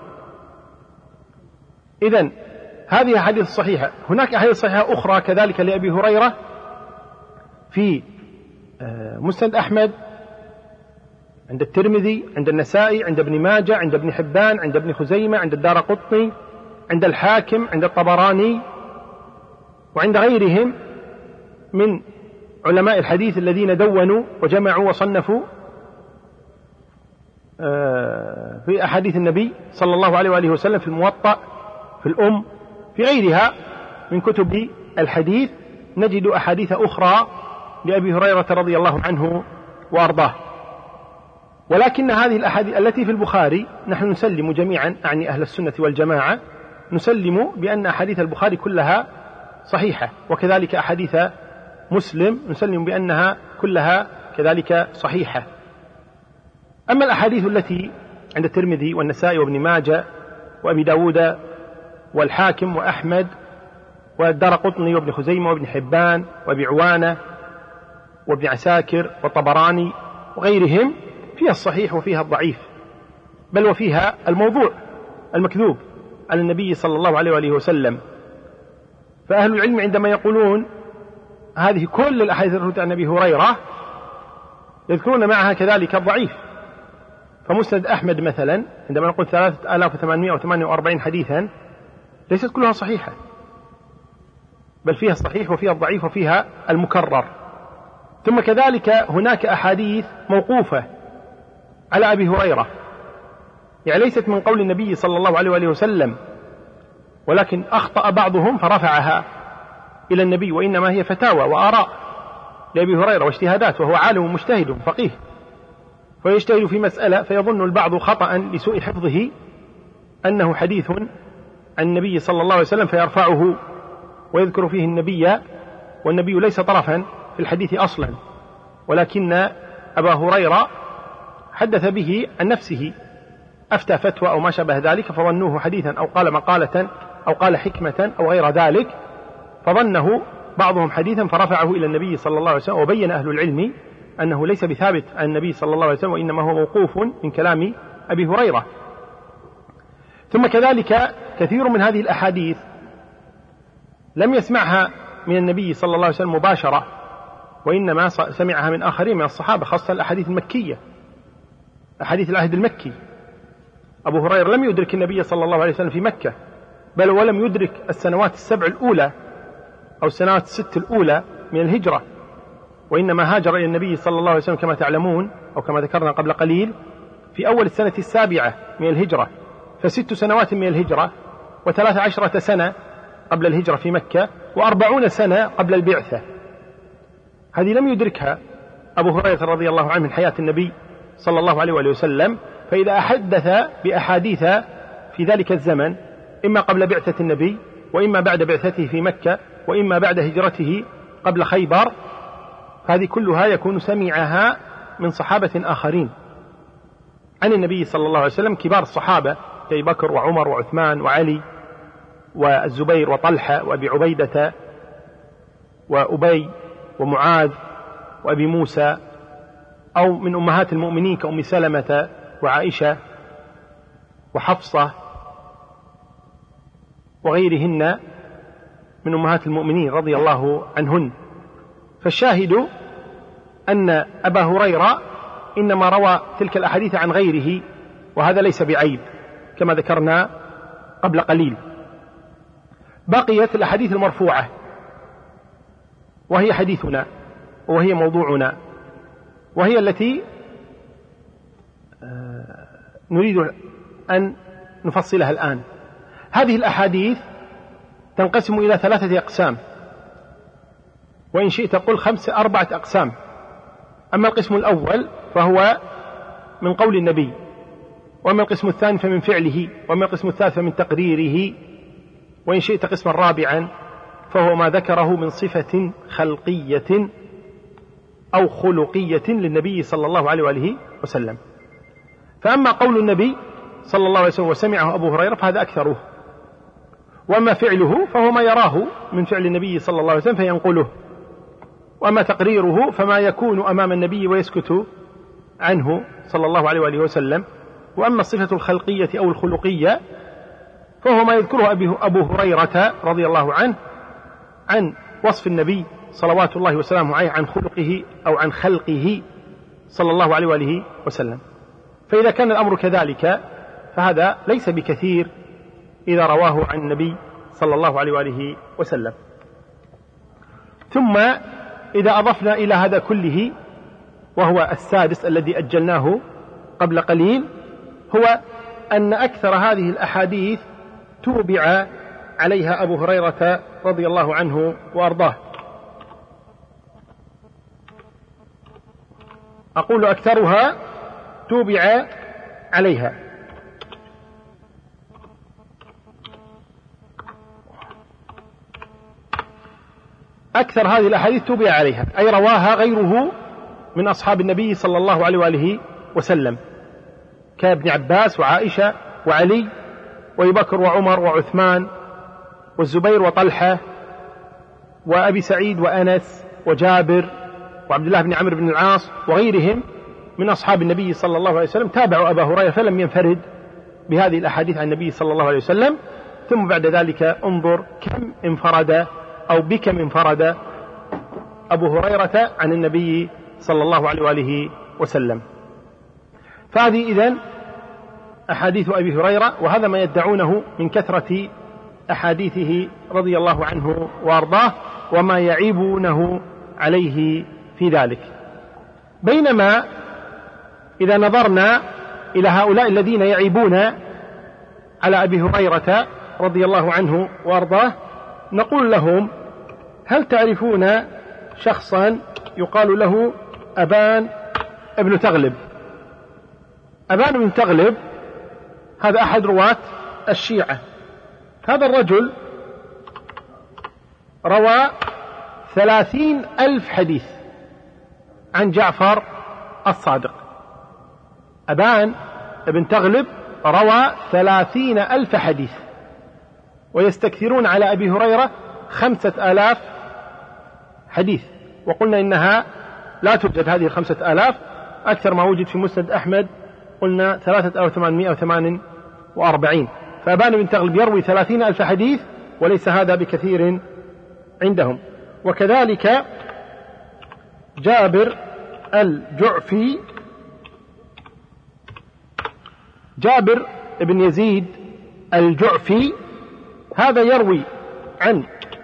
إذن هذه أحاديث صحيحة. هناك أحاديث صحيحة أخرى كذلك لأبي هريرة في مسند أحمد، عند الترمذي، عند النسائي، عند ابن ماجه، عند ابن حبان، عند ابن خزيمة، عند الدارقطني، عند الحاكم، عند الطبراني، وعند غيرهم من علماء الحديث الذين دونوا وجمعوا وصنفوا في أحاديث النبي صلى الله عليه وآله وسلم، في الموطأ، في الأم، في غيرها من كتب الحديث، نجد أحاديث أخرى لأبي هريرة رضي الله عنه وأرضاه. ولكن هذه الأحاديث التي في البخاري نحن نسلم جميعا، أعني أهل السنة والجماعة، نسلم بأن أحاديث البخاري كلها صحيحة، وكذلك أحاديث مسلم نسلم بأنها كلها كذلك صحيحة. أما الأحاديث التي عند الترمذي والنسائي وابن ماجه وأبي داود والحاكم وأحمد والدارقطني وابن خزيمة وابن حبان وابي عوانة وابن عساكر والطبراني وغيرهم، فيها الصحيح وفيها الضعيف، بل وفيها الموضوع المكذوب على النبي صلى الله عليه وآله وسلم. فأهل العلم عندما يقولون هذه كل الأحاديث التي عن أبي هريرة يذكرون معها كذلك الضعيف. فمسند أحمد مثلا عندما نقول ثلاثة آلاف وثمانمائة وثمانية وأربعين حديثا ليست كلها صحيحة، بل فيها الصحيح وفيها الضعيف وفيها المكرر. ثم كذلك هناك أحاديث موقوفة على أبي هريرة، يعني ليست من قول النبي صلى الله عليه وآله وسلم، ولكن أخطأ بعضهم فرفعها إلى النبي، وإنما هي فتاوى وآراء لأبي هريرة واجتهادات، وهو عالم مجتهد فقيه، فيجتهد في مسألة فيظن البعض خطأ لسوء حفظه أنه حديث عن النبي صلى الله عليه وسلم فيرفعه ويذكر فيه النبي، والنبي ليس طرفا في الحديث أصلا، ولكن أبا هريرة حدث به عن نفسه، أفتى فتوى أو ما شابه ذلك فظنوه حديثا، أو قال مقالة أو قال حكمة أو غير ذلك، فظنه بعضهم حديثا فرفعه إلى النبي صلى الله عليه وسلم. وبين أهل العلم أنه ليس بثابت عن النبي صلى الله عليه وسلم، وإنما هو موقوف من كلام أبي هريرة. ثم كذلك كثير من هذه الأحاديث لم يسمعها من النبي صلى الله عليه وسلم مباشرة، وإنما سمعها من آخرين من الصحابة، خاصة الأحاديث المكية، أحاديث العهد المكي. أبو هريرة لم يدرك النبي صلى الله عليه وسلم في مكة، بل ولم يدرك السنوات السبع الأولى أو السنوات الست الأولى من الهجرة، وإنما هاجر إلى النبي صلى الله عليه وسلم كما تعلمون أو كما ذكرنا قبل قليل في أول السنة السابعة من الهجرة، فست سنوات من الهجرة وثلاث عشرة سنة قبل الهجرة في مكة وأربعون سنة قبل البعثة. هذه لم يدركها أبو هريرة رضي الله عنه من حياة النبي صلى الله عليه وآله وسلم. فإذا أحدث بأحاديث في ذلك الزمن إما قبل بعثة النبي وإما بعد بعثته في مكة وإما بعد هجرته قبل خيبر، هذه كلها يكون سمعها من صحابة آخرين عن النبي صلى الله عليه وسلم، كبار الصحابة كأبي بكر وعمر وعثمان وعلي والزبير وطلحة وأبي عبيدة وأبي ومعاذ وأبي موسى، أو من أمهات المؤمنين كأم سلمة وعائشة وحفصة وغيرهن من أمهات المؤمنين رضي الله عنهن. فالشاهد أن أبا هريرة إنما روى تلك الأحاديث عن غيره، وهذا ليس بعيب كما ذكرنا قبل قليل. بقيت الأحاديث المرفوعة، وهي حديثنا وهي موضوعنا، وهي التي نريد أن نفصلها الآن. هذه الأحاديث تنقسم إلى ثلاثة أقسام، وإن شئت قل خمسة أربعة أقسام. أما القسم الأول فهو من قول النبي، وأما القسم الثاني فمن فعله، وأما القسم الثالث فمن تقريره، وإن شئت قسما رابعا فهو ما ذكره من صفة خلقية أو خلقية للنبي صلى الله عليه وآله وسلم. فأما قول النبي صلى الله عليه وسلم وسمعه أبو هريرة فهذا أكثره، وأما فعله فهو ما يراه من فعل النبي صلى الله عليه وسلم فينقله، وأما تقريره فما يكون أمام النبي ويسكت عنه صلى الله عليه وآله وسلم. وأما الصفة الخلقية أو الخلقية فهو ما يذكره أبو هريرة رضي الله عنه عن وصف النبي صلوات الله وسلامه عليه عن خلقه أو عن خلقه صلى الله عليه وآله وسلم. فإذا كان الأمر كذلك فهذا ليس بكثير إذا رواه عن النبي صلى الله عليه وآله وسلم. ثم إذا أضفنا إلى هذا كله، وهو السادس الذي أجلناه قبل قليل، هو أن أكثر هذه الأحاديث توبع عليها أبو هريرة رضي الله عنه وأرضاه. أقول أكثرها توبع عليها، أكثر هذه الأحاديث توبع عليها، أي رواها غيره من أصحاب النبي صلى الله عليه وآله وسلم كابن عباس وعائشة وعلي وأبي بكر وعمر وعثمان والزبير وطلحة وأبي سعيد وأنس وجابر وعبد الله بن عمرو بن العاص وغيرهم من أصحاب النبي صلى الله عليه وسلم تابعوا أبا هريرة فلم ينفرد بهذه الأحاديث عن النبي صلى الله عليه وسلم. ثم بعد ذلك انظر كم انفرد أو بكم انفرد أبو هريرة عن النبي صلى الله عليه وآله وسلم. فهذه إذن أحاديث أبي هريرة، وهذا ما يدعونه من كثرة أحاديثه رضي الله عنه وأرضاه وما يعيبونه عليه في ذلك. بينما إذا نظرنا إلى هؤلاء الذين يعيبون على أبي هريرة رضي الله عنه وأرضاه نقول لهم: هل تعرفون شخصا يقال له أبان ابن تغلب؟ أبان ابن تغلب هذا أحد رواة الشيعة. هذا الرجل روى ثلاثين ألف حديث عن جعفر الصادق. أبان ابن تغلب روى ثلاثين ألف حديث، ويستكثرون على أبي هريرة خمسة آلاف حديث، وقلنا إنها لا توجد هذه الخمسة آلاف، أكثر ما وجد في مسند أحمد قلنا ثلاثة آلاف وثمانمائة وثمانية وأربعين، فأبان بن تغلب يروي ثلاثين ألف حديث وليس هذا بكثير عندهم. وكذلك جابر الجعفي، جابر بن يزيد الجعفي هذا يروي عن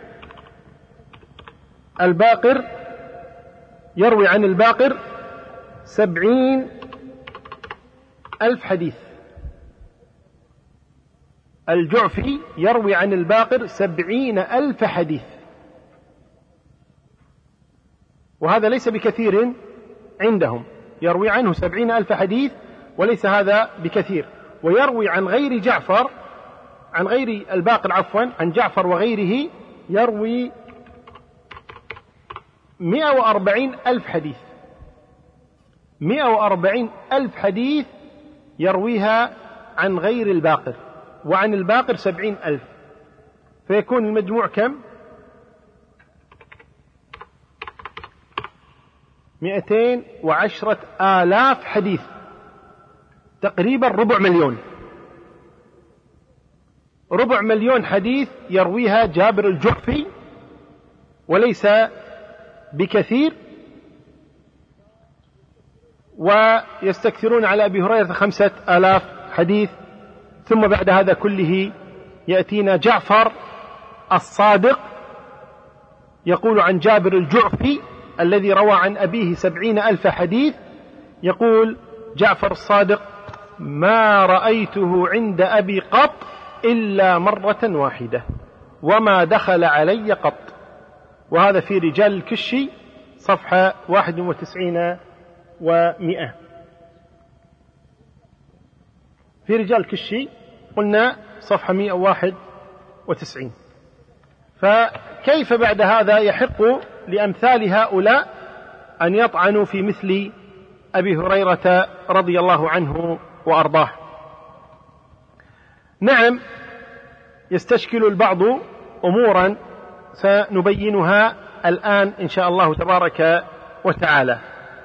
الباقر، يروي عن الباقر سبعين ألف حديث. الجعفي يروي عن الباقر سبعين ألف حديث، وهذا ليس بكثير عندهم، يروي عنه سبعين ألف حديث وليس هذا بكثير. ويروي عن غير جعفر، عن غير الباقر عفوا، عن جعفر وغيره يروي مئة وأربعين ألف حديث، مئة وأربعين ألف حديث يرويها عن غير الباقر، وعن الباقر سبعين ألف، فيكون المجموع كم؟ مئتين وعشرة آلاف حديث، تقريبا ربع مليون، ربع مليون حديث يرويها جابر الجعفي وليس بكثير. ويستكثرون على أبي هريرة خمسة آلاف حديث. ثم بعد هذا كله يأتينا جعفر الصادق يقول عن جابر الجعفي الذي روى عن أبيه سبعين ألف حديث، يقول جعفر الصادق: ما رأيته عند أبي قط إلا مرة واحدة وما دخل علي قط. وهذا في رجال الكشي صفحة واحد وتسعين ومئة. في رجال الكشي قلنا صفحة مئة وواحد وتسعين. فكيف بعد هذا يحق لأمثال هؤلاء أن يطعنوا في مثل أبي هريرة رضي الله عنه وأرضاه؟ نعم، يستشكل البعض أمورا سنبينها الآن إن شاء الله تبارك وتعالى.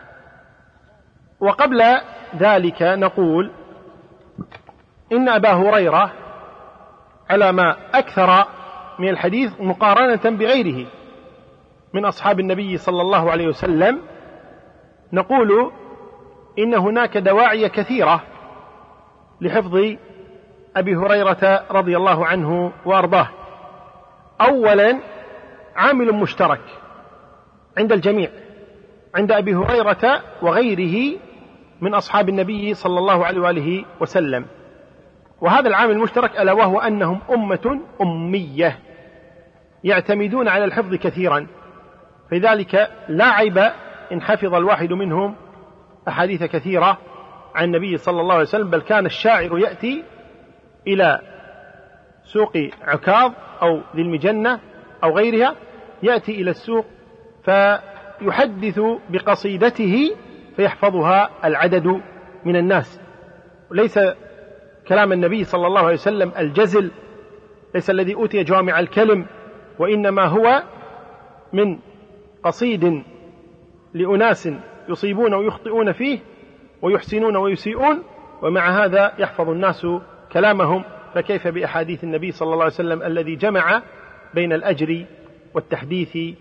وقبل ذلك نقول إن أبا هريرة على ما أكثر من الحديث مقارنة بغيره من أصحاب النبي صلى الله عليه وسلم، نقول إن هناك دواعي كثيرة لحفظ أبي هريرة رضي الله عنه وأرضاه. أولا، عامل مشترك عند الجميع، عند أبي هريرة وغيره من أصحاب النبي صلى الله عليه وآله وسلم، وهذا العامل المشترك ألا وهو أنهم أمة أمية يعتمدون على الحفظ كثيرا، فلذلك لا عيب إن حفظ الواحد منهم أحاديث كثيرة عن النبي صلى الله عليه وسلم. بل كان الشاعر يأتي إلى سوق عكاظ أو ذي المجنة أو غيرها، يأتي إلى السوق فيحدث بقصيدته فيحفظها العدد من الناس. وليس كلام النبي صلى الله عليه وسلم الجزل، ليس الذي أوتي جوامع الكلم، وإنما هو من قصيد لأناس يصيبون ويخطئون فيه ويحسنون ويسيئون، ومع هذا يحفظ الناس كلامهم، فكيف بأحاديث النبي صلى الله عليه وسلم الذي جمع بين الأجر والتحديث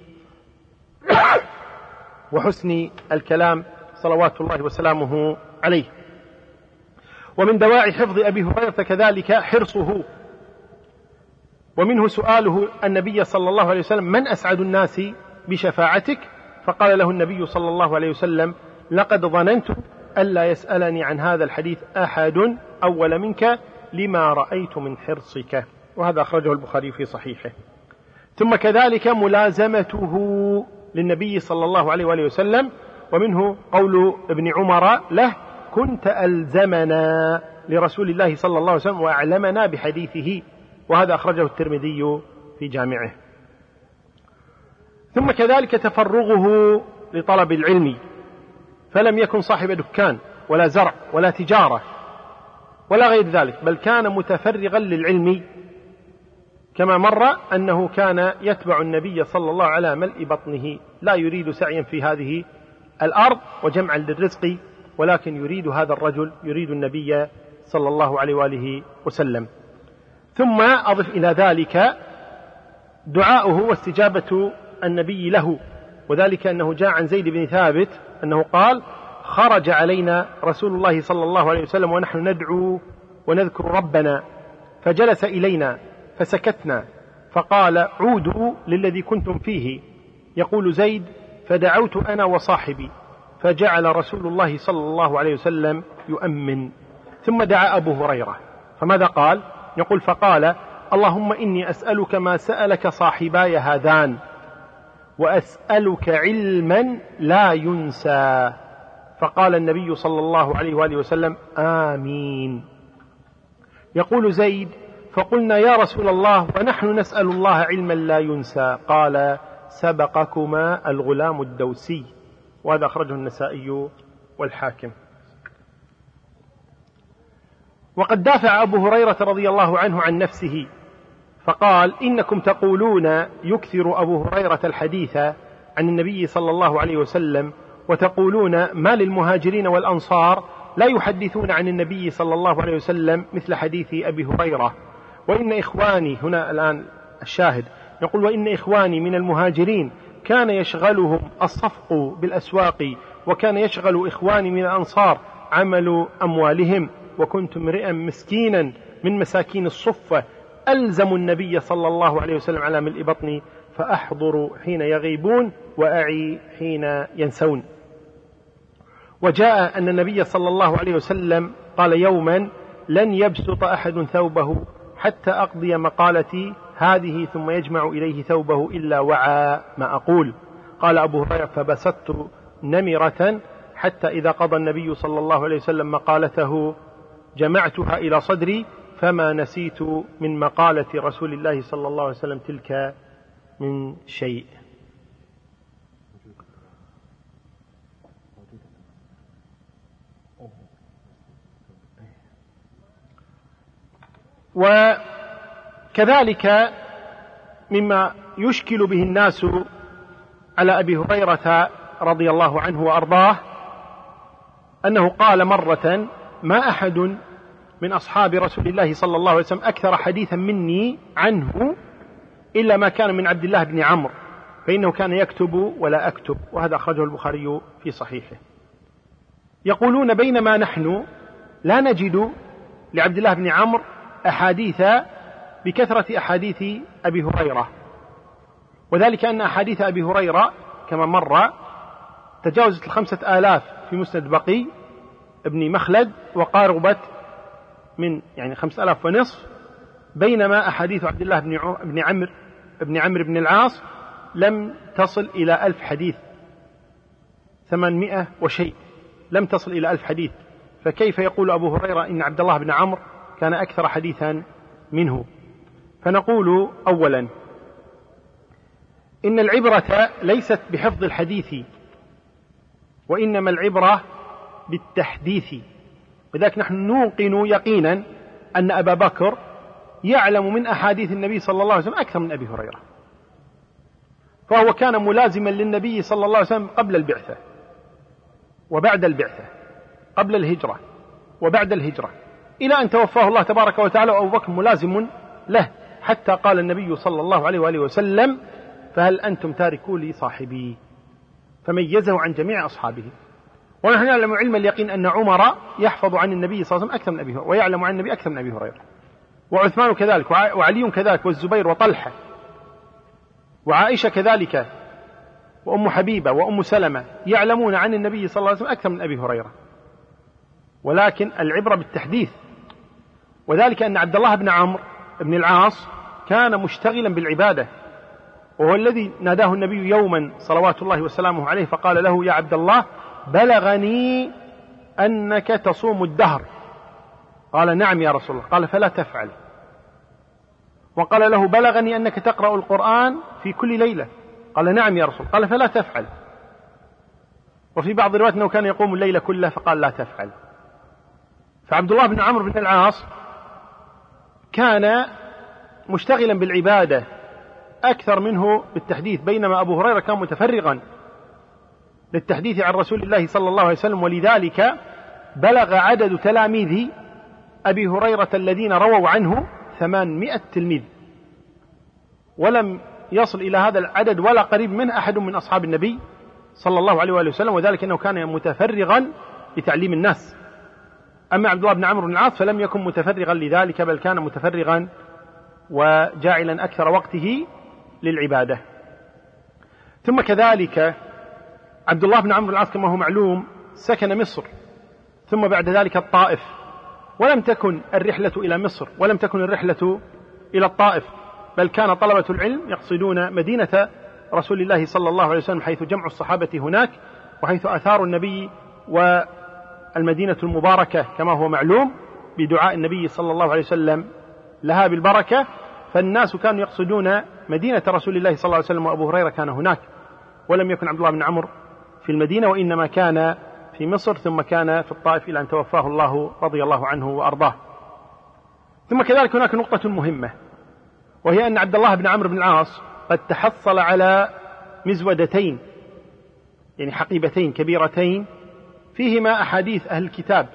وحسن الكلام صلوات الله وسلامه عليه. ومن دواعي حفظ أبي هريرة كذلك حرصه، ومنه سؤاله النبي صلى الله عليه وسلم: من أسعد الناس بشفاعتك؟ فقال له النبي صلى الله عليه وسلم: لقد ظننت ألا يسألني عن هذا الحديث أحد أول منك لما رأيت من حرصك. وهذا أخرجه البخاري في صحيحه. ثم كذلك ملازمته للنبي صلى الله عليه وآله وسلم، ومنه قول ابن عمر له: كنت ألزمنا لرسول الله صلى الله عليه وسلم وأعلمنا بحديثه. وهذا أخرجه الترمذي في جامعه. ثم كذلك تفرغه لطلب العلم، فلم يكن صاحب دكان ولا زرع ولا تجارة ولا غير ذلك، بل كان متفرغا للعلم، كما مر أنه كان يتبع النبي صلى الله على ملء بطنه، لا يريد سعيا في هذه الأرض وجمعا للرزق، ولكن يريد هذا الرجل، يريد النبي صلى الله عليه وآله وسلم. ثم أضف إلى ذلك دعاؤه واستجابة النبي له، وذلك أنه جاء عن زيد بن ثابت أنه قال: خرج علينا رسول الله صلى الله عليه وسلم ونحن ندعو ونذكر ربنا، فجلس إلينا فسكتنا، فقال: عودوا للذي كنتم فيه. يقول زيد: فدعوت أنا وصاحبي، فجعل رسول الله صلى الله عليه وسلم يؤمن. ثم دعا أبو هريرة، فماذا قال؟ يقول: فقال: اللهم إني أسألك ما سألك صاحباي هذان، وأسألك علما لا ينسى. فقال النبي صلى الله عليه وآله وسلم: آمين. يقول زيد: فقلنا يا رسول الله ونحن نسأل الله علما لا ينسى. قال: سبقكما الغلام الدوسي. وهذا أخرجه النسائي والحاكم. وقد دافع أبو هريرة رضي الله عنه عن نفسه فقال: إنكم تقولون يكثر أبو هريرة الحديث عن النبي صلى الله عليه وسلم، وتقولون ما للمهاجرين والأنصار لا يحدثون عن النبي صلى الله عليه وسلم مثل حديث أبي هريرة. وإن إخواني، هنا الآن الشاهد، يقول: وإن إخواني من المهاجرين كان يشغلهم الصفق بالأسواق، وكان يشغل إخواني من الأنصار عمل أموالهم، وكنت امرئا مسكينا من مساكين الصفة ألزم النبي صلى الله عليه وسلم على ملء بطني، فأحضر حين يغيبون وأعي حين ينسون. وجاء أن النبي صلى الله عليه وسلم قال يوما: لن يبسط أحد ثوبه حتى أقضي مقالتي هذه ثم يجمع إليه ثوبه إلا وعى ما أقول. قال أبو هريرة: فبسطت نمرة حتى إذا قضى النبي صلى الله عليه وسلم مقالته جمعتها إلى صدري، فما نسيت من مقالة رسول الله صلى الله عليه وسلم تلك من شيء. وكذلك مما يشكل به الناس على أبي هريرة رضي الله عنه وأرضاه أنه قال مرة: ما أحد من أصحاب رسول الله صلى الله عليه وسلم أكثر حديثا مني عنه إلا ما كان من عبد الله بن عمرو، فإنه كان يكتب ولا أكتب. وهذا أخرجه البخاري في صحيحه. يقولون: بينما نحن لا نجد لعبد الله بن عمرو أحاديث بكثرة أحاديث أبي هريرة، وذلك أن أحاديث أبي هريرة كما مر تجاوزت الخمسة آلاف في مسند بقي ابن مخلد، وقاربت من يعني خمسة آلاف ونصف، بينما أحاديث عبد الله بن عمرو بن عمرو بن العاص لم تصل إلى ألف حديث، ثمانمائة وشيء، لم تصل إلى ألف حديث. فكيف يقول أبو هريرة إن عبد الله بن عمرو كان أكثر حديثا منه؟ فنقول: أولا، إن العبرة ليست بحفظ الحديث، وإنما العبرة بالتحديث. وذلك نحن نوقن يقينا أن أبا بكر يعلم من أحاديث النبي صلى الله عليه وسلم أكثر من أبي هريرة، فهو كان ملازما للنبي صلى الله عليه وسلم قبل البعثة وبعد البعثة، قبل الهجرة وبعد الهجرة، إلى أن توفاه الله تبارك وتعالى، وأبو بكر ملازم له، حتى قال النبي صلى الله عليه وآله وسلم: فهل أنتم تاركوا لي صاحبي؟ فميزه عن جميع أصحابه. ونحن نعلم علم اليقين أن عمر يحفظ عن النبي صلى الله عليه وسلم أكثر من أبي هريرة، ويعلم عن النبي أكثر من أبي هريرة، وعثمان كذلك، وعلي كذلك، والزبير وطلحة وعائشة كذلك، وأم حبيبة وأم سلمة يعلمون عن النبي صلى الله عليه وسلم أكثر من أبي هريرة. ولكن العبرة بالتحديث، وذلك أن عبد الله بن عمرو بن العاص كان مشتغلا بالعبادة، وهو الذي ناداه النبي يوما صلوات الله وسلامه عليه فقال له: يا عبد الله، بلغني أنك تصوم الدهر. قال: نعم يا رسول الله. قال: فلا تفعل. وقال له: بلغني أنك تقرأ القرآن في كل ليلة. قال: نعم يا رسول الله. قال: فلا تفعل. وفي بعض الروايات أنه كان يقوم الليل كله، فقال: لا تفعل. فعبد الله بن عمرو بن العاص كان مشتغلا بالعبادة أكثر منه بالتحديث، بينما أبو هريرة كان متفرغا للتحديث عن رسول الله صلى الله عليه وسلم. ولذلك بلغ عدد تلاميذ أبي هريرة الذين رووا عنه ثمانمائة تلميذ، ولم يصل إلى هذا العدد ولا قريب منه أحد من أصحاب النبي صلى الله عليه وآله وسلم، وذلك أنه كان متفرغا لتعليم الناس. أما عبد الله بن عمرو بن العاص فلم يكن متفرغا لذلك، بل كان متفرغا وجاعلا أكثر وقته للعبادة. ثم كذلك عبد الله بن عمرو بن العاص كما هو معلوم سكن مصر، ثم بعد ذلك الطائف، ولم تكن الرحلة إلى مصر ولم تكن الرحلة إلى الطائف، بل كان طلبة العلم يقصدون مدينة رسول الله صلى الله عليه وسلم، حيث جمع الصحابة هناك، وحيث آثار النبي والمدينة المباركة كما هو معلوم بدعاء النبي صلى الله عليه وسلم لها بالبركة. فالناس كانوا يقصدون مدينة رسول الله صلى الله عليه وسلم، وأبو هريرة كان هناك، ولم يكن عبد الله بن عمرو في المدينة، وإنما كان في مصر، ثم كان في الطائف إلى أن توفاه الله رضي الله عنه وأرضاه. ثم كذلك هناك نقطة مهمة، وهي أن عبد الله بن عمرو بن العاص قد تحصل على مزودتين، يعني حقيبتين كبيرتين فيهما أحاديث أهل الكتاب،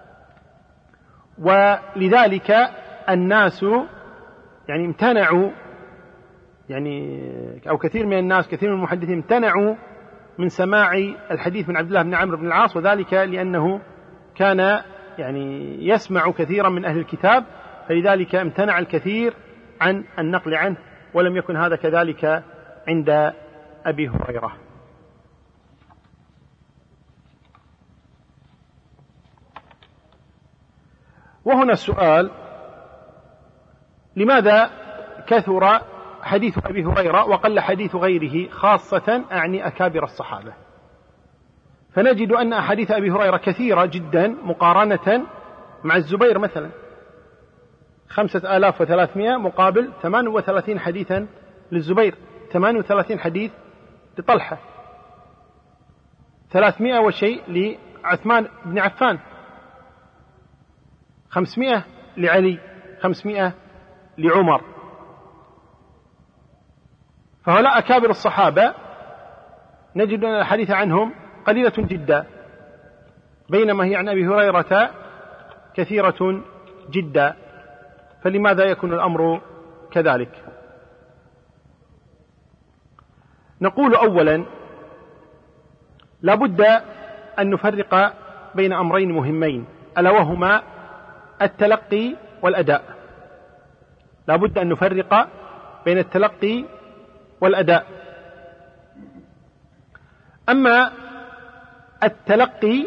ولذلك الناس يعني امتنعوا، يعني أو كثير من الناس كثير من المحدثين امتنعوا من سماع الحديث من عبد الله بن عمرو بن العاص، وذلك لأنه كان يعني يسمع كثيرا من أهل الكتاب، فلذلك امتنع الكثير عن النقل عنه، ولم يكن هذا كذلك عند أبي هريرة. وهنا السؤال: لماذا كثر حديث أبي هريرة وقل حديث غيره، خاصة أعني أكابر الصحابة؟ فنجد أن أحاديث أبي هريرة كثيرة جدا مقارنة مع الزبير مثلا، خمسة آلاف وثلاثمائة مقابل ثمان وثلاثين حديثا للزبير، ثمان وثلاثين حديث لطلحة، ثلاثمائة وشيء لعثمان بن عفان، خمسمائة لعلي، خمسمائة لعمر. فهؤلاء أكابر الصحابة نجد أن الحديث عنهم قليلة جدا، بينما هي عن أبي هريرة كثيرة جدا. فلماذا يكون الأمر كذلك؟ نقول أولا لا بد أن نفرق بين أمرين مهمين، ألا وهما التلقي والأداء. لا بد أن نفرق بين التلقي والأداء. أما التلقي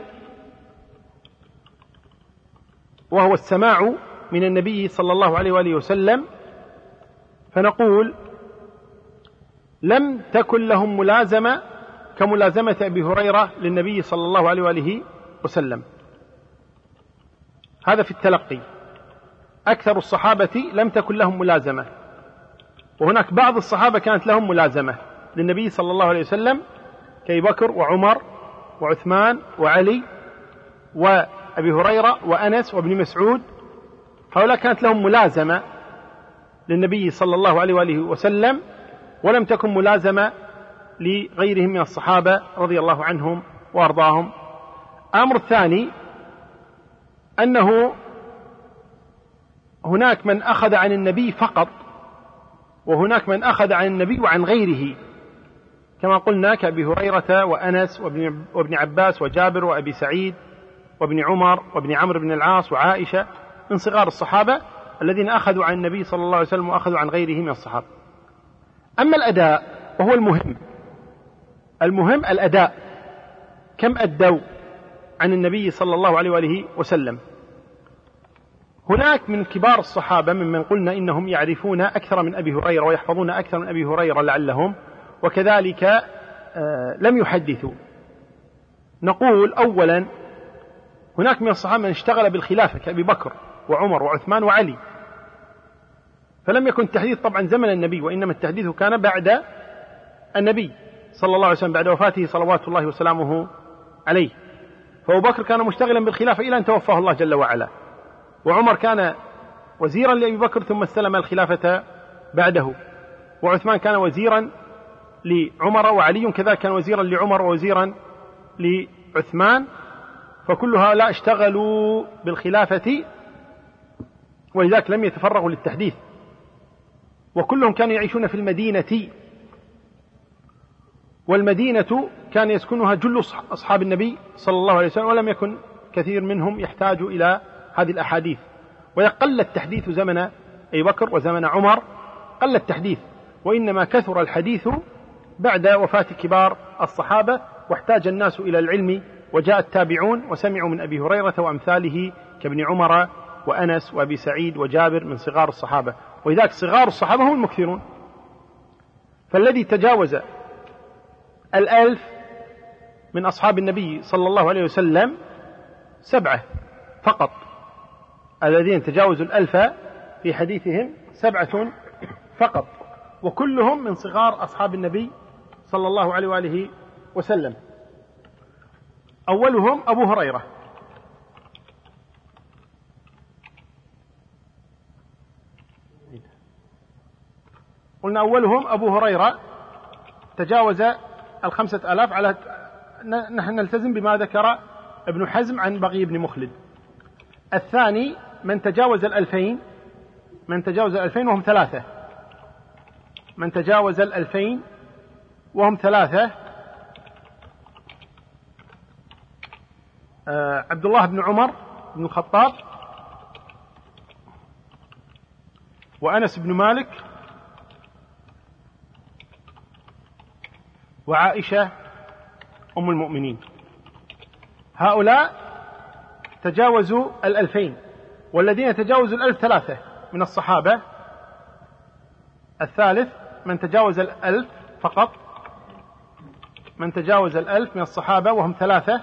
وهو السماع من النبي صلى الله عليه وآله وسلم، فنقول لم تكن لهم ملازمة كملازمة أبي هريرة للنبي صلى الله عليه وآله وسلم. هذا في التلقي، أكثر الصحابة لم تكن لهم ملازمة، وهناك بعض الصحابة كانت لهم ملازمة للنبي صلى الله عليه وسلم كأبي بكر وعمر وعثمان وعلي وأبي هريرة وأنس وابن مسعود، هؤلاء كانت لهم ملازمة للنبي صلى الله عليه وآله وسلم، ولم تكن ملازمة لغيرهم من الصحابة رضي الله عنهم وأرضاهم. الأمر الثاني أنه هناك من أخذ عن النبي فقط، وهناك من أخذ عن النبي وعن غيره، كما قلنا كأبي هريرة وأنس وابن عباس وجابر وأبي سعيد وابن عمر وابن عمرو بن العاص وعائشة من صغار الصحابة الذين أخذوا عن النبي صلى الله عليه وسلم وأخذوا عن غيره من الصحابة. أما الأداء وهو المهم، المهم الأداء، كم أدوا عن النبي صلى الله عليه وآله وسلم. هناك من كبار الصحابة ممن قلنا إنهم يعرفون أكثر من أبي هريرة ويحفظون أكثر من أبي هريرة لعلهم، وكذلك آه لم يحدثوا. نقول أولا هناك من الصحابة من اشتغل بالخلافة كأبي بكر وعمر وعثمان وعلي، فلم يكن التحديث طبعا زمن النبي، وإنما التحديث كان بعد النبي صلى الله عليه وسلم، بعد وفاته صلوات الله وسلامه عليه. فأبو بكر كان مشتغلا بالخلافة إلى أن توفاه الله جل وعلا، وعمر كان وزيرا لأبي بكر ثم استلم الخلافة بعده، وعثمان كان وزيرا لعمر، وعلي كذلك كان وزيرا لعمر ووزيرا لعثمان، فكل هؤلاء اشتغلوا بالخلافة ولذلك لم يتفرغوا للتحديث، وكلهم كانوا يعيشون في المدينة، والمدينة كان يسكنها جل أصحاب النبي صلى الله عليه وسلم، ولم يكن كثير منهم يحتاج إلى هذه الأحاديث. ويقل التحديث زمن أبي بكر وزمن عمر، قل التحديث، وإنما كثر الحديث بعد وفاة كبار الصحابة، واحتاج الناس إلى العلم، وجاء التابعون وسمعوا من أبي هريرة وأمثاله كابن عمر وأنس وأبي سعيد وجابر من صغار الصحابة. ولذلك صغار الصحابة هم المكثرون. فالذي تجاوز الألف من أصحاب النبي صلى الله عليه وسلم سبعة فقط، الذين تجاوزوا الألف في حديثهم سبعة فقط، وكلهم من صغار أصحاب النبي صلى الله عليه وآله وسلم. أولهم أبو هريرة، قلنا أولهم أبو هريرة تجاوز الخمسة آلاف، على نحن نلتزم بما ذكر ابن حزم عن بغي بن مخلد. الثاني من تجاوز الألفين، من تجاوز الألفين وهم ثلاثة، من تجاوز الألفين وهم ثلاثة آه عبد الله بن عمر بن الخطاب، وأنس بن مالك، وعائشة أم المؤمنين. هؤلاء تجاوزوا الألفين، والذين تجاوزوا الألف ثلاثة من الصحابة. الثالث من تجاوز الألف فقط، من تجاوز الألف من الصحابة وهم ثلاثة.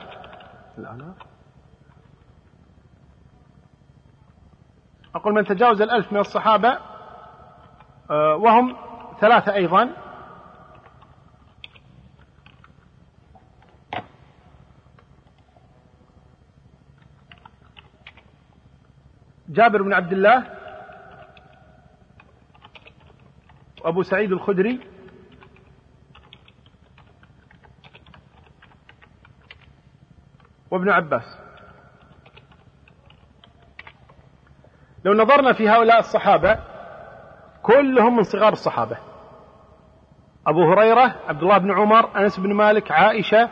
أقول من تجاوز الألف من الصحابة وهم ثلاثة أيضا، جابر بن عبد الله، وأبو سعيد الخدري، وابن عباس. لو نظرنا في هؤلاء الصحابة كلهم من صغار الصحابة: أبو هريرة، عبد الله بن عمر، أنس بن مالك، عائشة،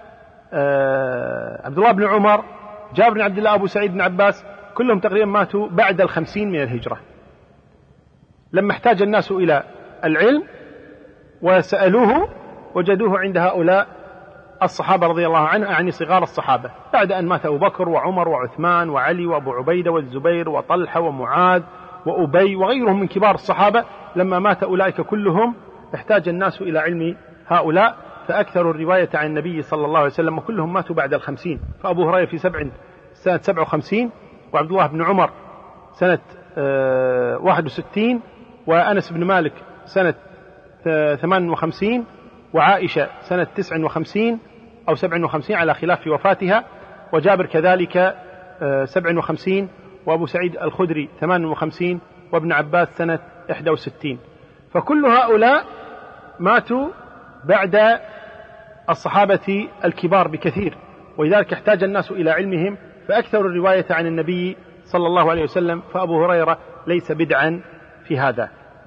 عبد الله بن عمر، جابر بن عبد الله، أبو سعيد بن عباس، كلهم تقريبا ماتوا بعد الخمسين من الهجرة، لما احتاج الناس إلى العلم وسألوه وجدوه عند هؤلاء الصحابة رضي الله عنهم، يعني صغار الصحابة، بعد أن مات أبو بكر وعمر وعثمان وعلي وأبو عبيدة والزبير وطلحة ومعاذ وأبي وغيرهم من كبار الصحابة. لما مات أولئك كلهم احتاج الناس إلى علم هؤلاء، فأكثروا الرواية عن النبي صلى الله عليه وسلم، وكلهم ماتوا بعد الخمسين. فأبو هريرة في سبع سنة سبع وخمسين، وعبد الله بن عمر سنة واحد وستين، وأنس بن مالك سنة ثمان وخمسين، وعائشة سنة تسع وخمسين أو سبع وخمسين على خلاف في وفاتها، وجابر كذلك سبع وخمسين، وأبو سعيد الخدري ثمان وخمسين، وابن عباس سنة إحدى وستين. فكل هؤلاء ماتوا بعد الصحابة الكبار بكثير، ولذلك احتاج الناس إلى علمهم، فأكثر الرواية عن النبي صلى الله عليه وسلم. فأبو هريرة ليس بدعا في هذا.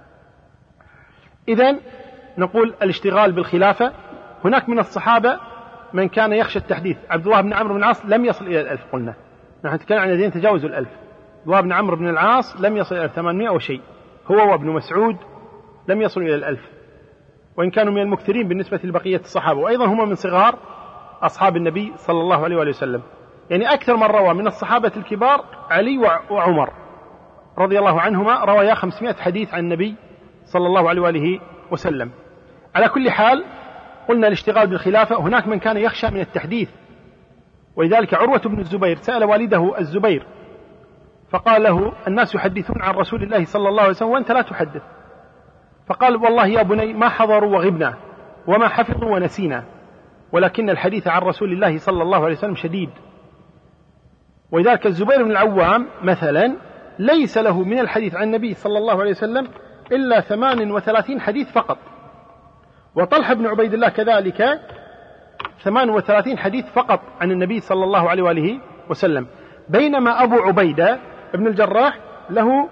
إذن نقول الاشتغال بالخلافة. هناك من الصحابة من كان يخشى التحديث. عبد الله بن عمرو بن العاص لم يصل إلى الألف، قلنا نحن نتكلم عن الذين تجاوزوا الألف. عبد الله بن عمرو بن العاص لم يصل إلى ثمانمائة وشيء، هو وابن مسعود لم يصل إلى الألف، وإن كانوا من المكثرين بالنسبة لبقية الصحابة، وأيضا هم من صغار أصحاب النبي صلى الله عليه وآله وسلم. يعني أكثر من روى من الصحابة الكبار علي وعمر رضي الله عنهما، روايا خمسمائة حديث عن النبي صلى الله عليه وآله وسلم. على كل حال قلنا الاشتغال بالخلافة. هناك من كان يخشى من التحديث، ولذلك عروة بن الزبير سأل والده الزبير فقال له: الناس يحدثون عن رسول الله صلى الله عليه وسلم وأنت لا تحدث. فقال: والله يا بني ما حضروا وغبنا وما حفظوا ونسينا، ولكن الحديث عن رسول الله صلى الله عليه وسلم شديد. ولذلك الزبير بن العوام مثلا ليس له من الحديث عن النبي صلى الله عليه وسلم إلا ثمان وثلاثين حديث فقط، وطلحة بن عبيد الله كذلك ثمان وثلاثين حديث فقط عن النبي صلى الله عليه وآله وسلم. بينما أبو عبيدة بن الجراح له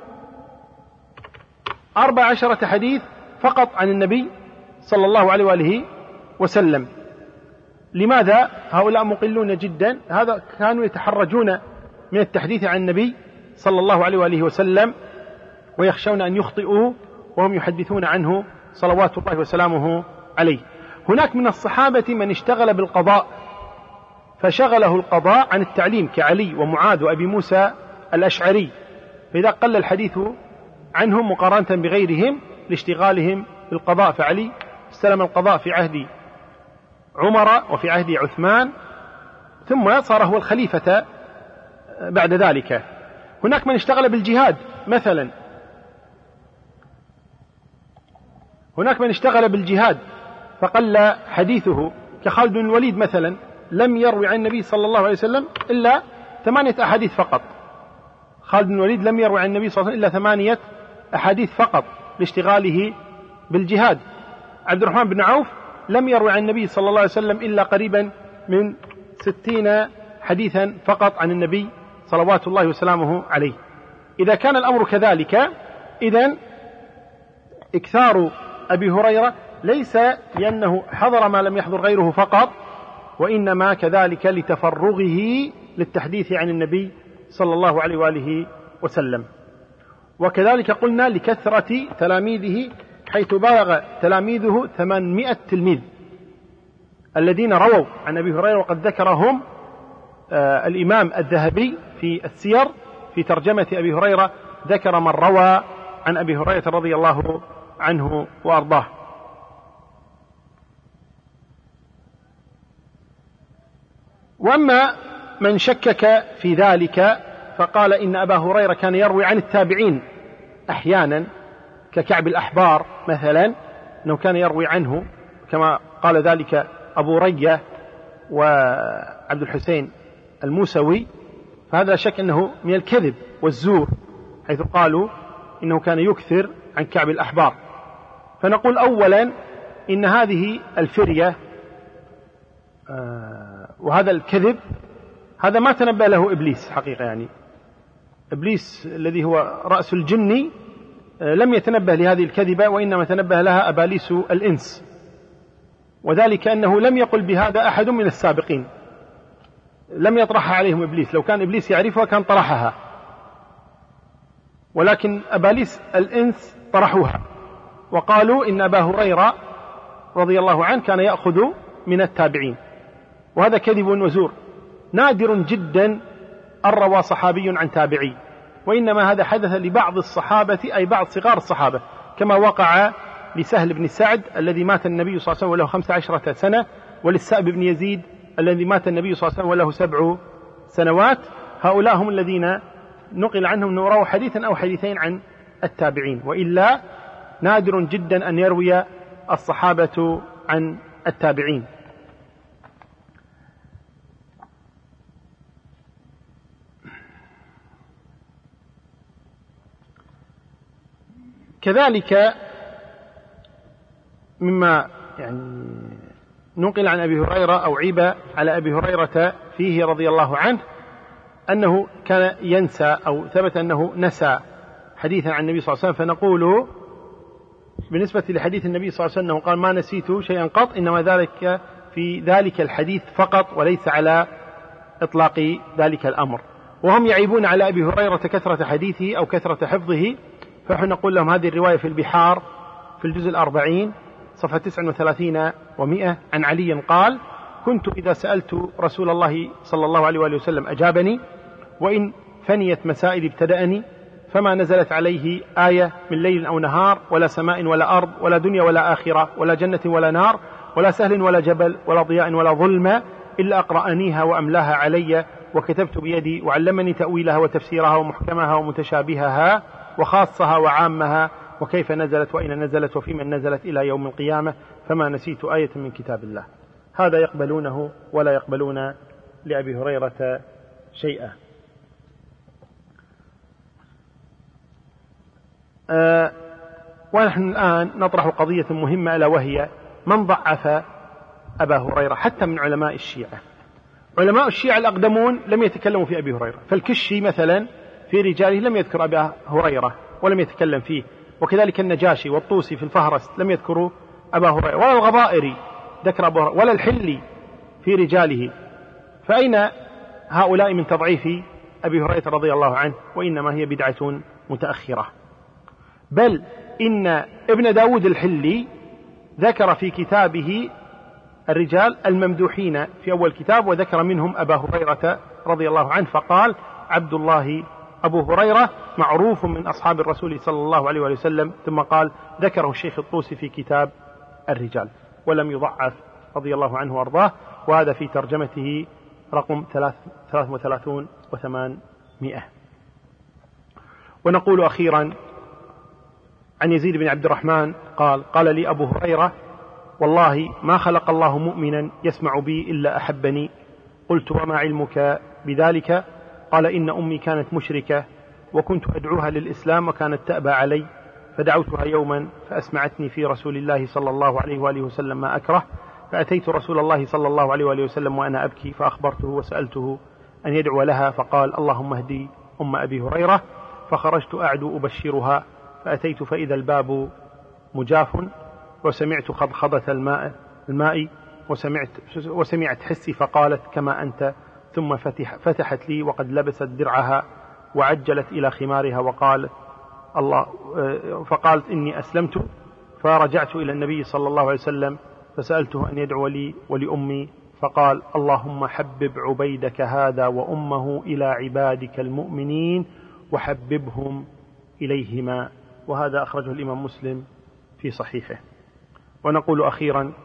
أربع عشرة حديث فقط عن النبي صلى الله عليه وآله وسلم. لماذا؟ هؤلاء مقلون جدا، هذا كانوا يتحرجون من التحديث عن النبي صلى الله عليه وآله وسلم ويخشون أن يخطئوا وهم يحدثون عنه صلوات الله وسلامه عليه. هناك من الصحابة من اشتغل بالقضاء فشغله القضاء عن التعليم كعلي ومعاذ وأبي موسى الأشعري، فإذا قل الحديث عنهم مقارنة بغيرهم لاشتغالهم بالقضاء، فعلي استلم القضاء في عهد عمر وفي عهد عثمان ثم صار هو الخليفة بعد ذلك. هناك من اشتغل بالجهاد مثلا، هناك من اشتغل بالجهاد فقل حديثه كخالد بن الوليد مثلا، لم يروي عن النبي صلى الله عليه وسلم إلا ثمانية أحاديث فقط. خالد بن الوليد لم يروي عن النبي صلى الله عليه وسلم إلا ثمانية أحاديث فقط لاشتغاله بالجهاد. عبد الرحمن بن عوف لم يروي عن النبي صلى الله عليه وسلم إلا قريبا من ستين حديثا فقط عن النبي صلوات الله وسلامه عليه. إذا كان الأمر كذلك، إذن إكثار أبي هريرة ليس لأنه حضر ما لم يحضر غيره فقط، وإنما كذلك لتفرغه للتحديث عن النبي صلى الله عليه وآله وسلم. وكذلك قلنا لكثرة تلاميذه، حيث بلغ تلاميذه ثمانمائة تلميذ الذين رووا عن أبي هريرة، وقد ذكرهم آه الإمام الذهبي في السير في ترجمة أبي هريرة، ذكر من روى عن أبي هريرة رضي الله عنه وأرضاه. وأما من شكك في ذلك فقال إن أبا هريرة كان يروي عن التابعين أحيانا ككعب الأحبار مثلا، أنه كان يروي عنه كما قال ذلك أبو رية وعبد الحسين الموسوي، فهذا شك أنه من الكذب والزور، حيث قالوا إنه كان يكثر عن كعب الأحبار. فنقول أولا إن هذه الفرية آه وهذا الكذب هذا ما تنبأ له إبليس حقيقة، يعني إبليس الذي هو رأس الجن آه لم يتنبه لهذه الكذبة، وإنما تنبه لها أباليس الإنس، وذلك أنه لم يقل بهذا أحد من السابقين، لم يطرحها عليهم إبليس. لو كان إبليس يعرفها كان طرحها، ولكن أباليس الإنس طرحوها وقالوا إن أبا هريرة رضي الله عنه كان يأخذ من التابعين، وهذا كذب وزور. نادر جدا أن روى صحابي عن تابعي، وإنما هذا حدث لبعض الصحابة، أي بعض صغار الصحابة، كما وقع لسهل بن سعد الذي مات النبي صلى الله عليه وسلم وله خمس عشرة سنة، وللسائب بن يزيد الذي مات النبي صلى الله عليه وسلم وله سبع سنوات. هؤلاء هم الذين نقل عنهم أنه رووا حديثا أو حديثين عن التابعين، وإلا نادر جدا أن يروي الصحابة عن التابعين. كذلك مما يعني نقل عن أبي هريرة أو عيب على أبي هريرة فيه رضي الله عنه أنه كان ينسى، أو ثبت أنه نسى حديثا عن النبي صلى الله عليه وسلم، فنقول بالنسبة لحديث النبي صلى الله عليه وسلم قال ما نسيت شيئا قط، إنما ذلك في ذلك الحديث فقط وليس على إطلاق ذلك الأمر. وهم يعيبون على أبي هريرة كثرة حديثه أو كثرة حفظه، فنحن نقول لهم هذه الرواية في البحار في الجزء الأربعين صفحة تسعة وثلاثين ومئة عن علي قال كنت إذا سألت رسول الله صلى الله عليه وآله وسلم أجابني، وإن فنيت مسائل ابتدأني، فما نزلت عليه آية من ليل أو نهار، ولا سماء ولا أرض ولا دنيا ولا آخرة ولا جنة ولا نار ولا سهل ولا جبل ولا ضياء ولا ظلمة إلا أقرأنيها وأملاها علي، وكتبت بيدي وعلمني تأويلها وتفسيرها ومحكمها ومتشابهها وخاصها وعامها وكيف نزلت وإن نزلت وفي من نزلت إلى يوم القيامة، فما نسيت آية من كتاب الله. هذا يقبلونه ولا يقبلون لأبي هريرة شيئا. أه ونحن الآن نطرح قضية مهمة، ألا وهي من ضعف أبا هريرة حتى من علماء الشيعة. علماء الشيعة الأقدمون لم يتكلموا في أبي هريرة، فالكشي مثلا في رجاله لم يذكر أبا هريرة ولم يتكلم فيه، وكذلك النجاشي والطوسي في الفهرس لم يذكروا أبا هريرة، ولا الغضائري ذكر أبا هريرة، ولا الحلي في رجاله. فأين هؤلاء من تضعيف أبي هريرة رضي الله عنه؟ وإنما هي بدعة متأخرة. بل إن ابن داود الحلي ذكر في كتابه الرجال الممدوحين في أول كتاب، وذكر منهم أبا هريرة رضي الله عنه، فقال عبد الله أبو هريرة معروف من أصحاب الرسول صلى الله عليه وسلم، ثم قال ذكره الشيخ الطوسي في كتاب الرجال، ولم يضعف رضي الله عنه وأرضاه. وهذا في ترجمته رقم ثلاثة وثلاثون وثمانمائة. ونقول أخيرا عن يزيد بن عبد الرحمن قال قال لي أبو هريرة والله ما خلق الله مؤمنا يسمع بي إلا أحبني. قلت وما علمك بذلك؟ قال إن أمي كانت مشركة وكنت أدعوها للإسلام وكانت تأبى علي، فدعوتها يوما فأسمعتني في رسول الله صلى الله عليه وآله وسلم ما أكره، فأتيت رسول الله صلى الله عليه وآله وسلم وأنا أبكي، فأخبرته وسألته أن يدعو لها، فقال اللهم اهدي أم أبي هريرة. فخرجت أعدو أبشرها، فأتيت فإذا الباب مجاف، وسمعت خضخضة الماء, الماء وسمعت, وسمعت حسي، فقالت كما أنت، ثم فتح فتحت لي وقد لبست درعها وعجلت إلى خمارها، وقالت الله فقالت إني أسلمت. فرجعت إلى النبي صلى الله عليه وسلم فسألته أن يدعو لي ولأمي، فقال اللهم حبب عبيدك هذا وأمه إلى عبادك المؤمنين وحببهم إليهما. وهذا أخرجه الإمام مسلم في صحيحه. ونقول أخيرا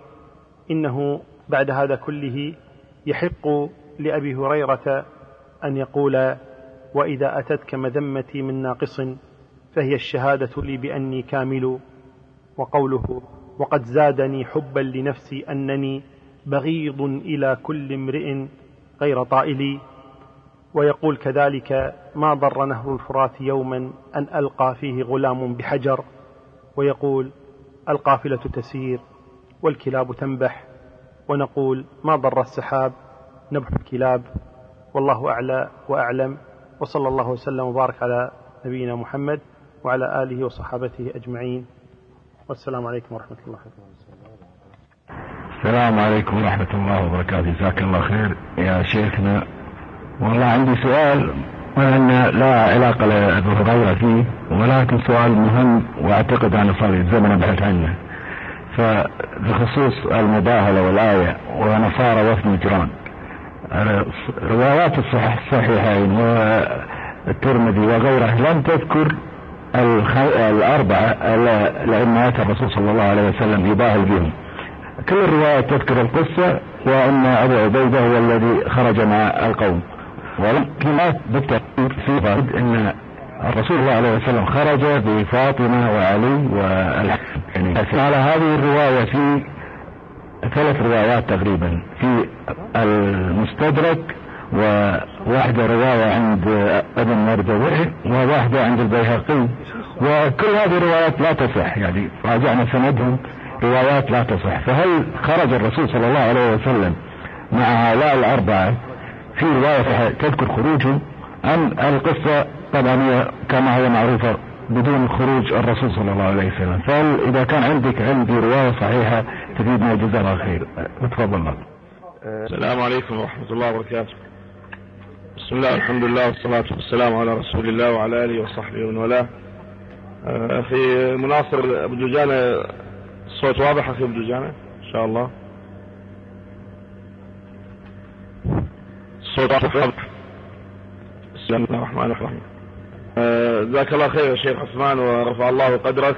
إنه بعد هذا كله يحق لأبي هريرة أن يقول وإذا أتتك مذمتي من ناقص فهي الشهادة لي بأني كامل، وقوله وقد زادني حبا لنفسي أنني بغيض إلى كل امرئ غير طائلي. ويقول كذلك ما ضر نهر الفرات يوما أن ألقى فيه غلام بحجر. ويقول القافلة تسير والكلاب تنبح. ونقول ما ضر السحاب نبح الكلاب. والله أعلى وأعلم، وصلى الله وسلم وبارك على نبينا محمد وعلى آله وصحابته أجمعين، والسلام عليكم ورحمة الله وبركاته. السلام عليكم ورحمة الله وبركاته. جزاك الله خير يا شيخنا. والله عندي سؤال، وأن لا علاقة لأبي هريرة فيه، ولكن سؤال مهم وأعتقد أن صار الزمن أبحث عنه، فبخصوص المباهلة والآية ونصارى وفد نجران. روايات الصحيح الصحيحين والترمذي وغيره لم تذكر الأربعة لأمهات الرسول صلى الله عليه وسلم يباهل بهم. كل الروايات تذكر القصة وأن أبو عبيدة هو الذي خرج مع القوم، ولكن لا بالتأكيد في غد أن الرسول صلى الله عليه وسلم خرج بفاطمة وعلي والحسن. يعني على هذه الرواية في ثلاث روايات تقريبا في المستدرك، وواحدة رواية عند ابن مردويه، وواحدة عند البيهقي، وكل هذه الروايات لا تصح، يعني راجعنا سندهم روايات لا تصح. فهل خرج الرسول صلى الله عليه وسلم مع هؤلاء الأربعة في رواية تذكر خروجه، أم القصة طبعا كما هو معروفة بدون خروج الرسول صلى الله عليه وسلم؟ فإذا كان عندك عندي رواية صحيحة تفيدنا جزاك الله خير. تفضل. السلام عليكم ورحمة الله وبركاته. بسم الله الحمد لله والصلاة والسلام على رسول الله وعلى آله وصحبه ومن والاه. أخي مناصر أبو دجانة، الصوت واضح أخي أبو دجانة إن شاء الله؟ الصوت واضح. بسم الله الرحمن الرحيم. جزاك الله خير يا شيخ عثمان ورفع الله قدرك.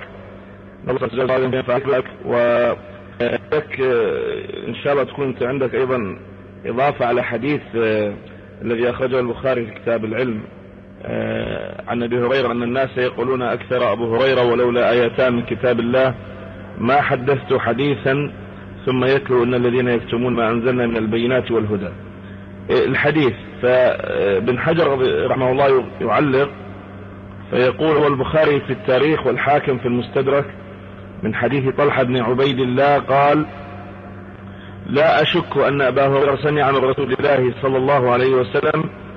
ولك إن شاء الله تكون أنت عندك أيضا إضافة على حديث الذي أخرجه البخاري في كتاب العلم عن أبي هريرة أن الناس يقولون أكثر أبو هريرة ولولا آيتان من كتاب الله ما حدثت حديثا ثم يتلو أن الذين يكتمون ما أنزلنا من البينات والهدى. الحديث فابن حجر رحمه الله يعلق فيقول والبخاري في التاريخ والحاكم في المستدرك من حديث طلحة بن عبيد الله قال لا أشك أن أبا هريرة سمع عن رسول الله صلى الله عليه وسلم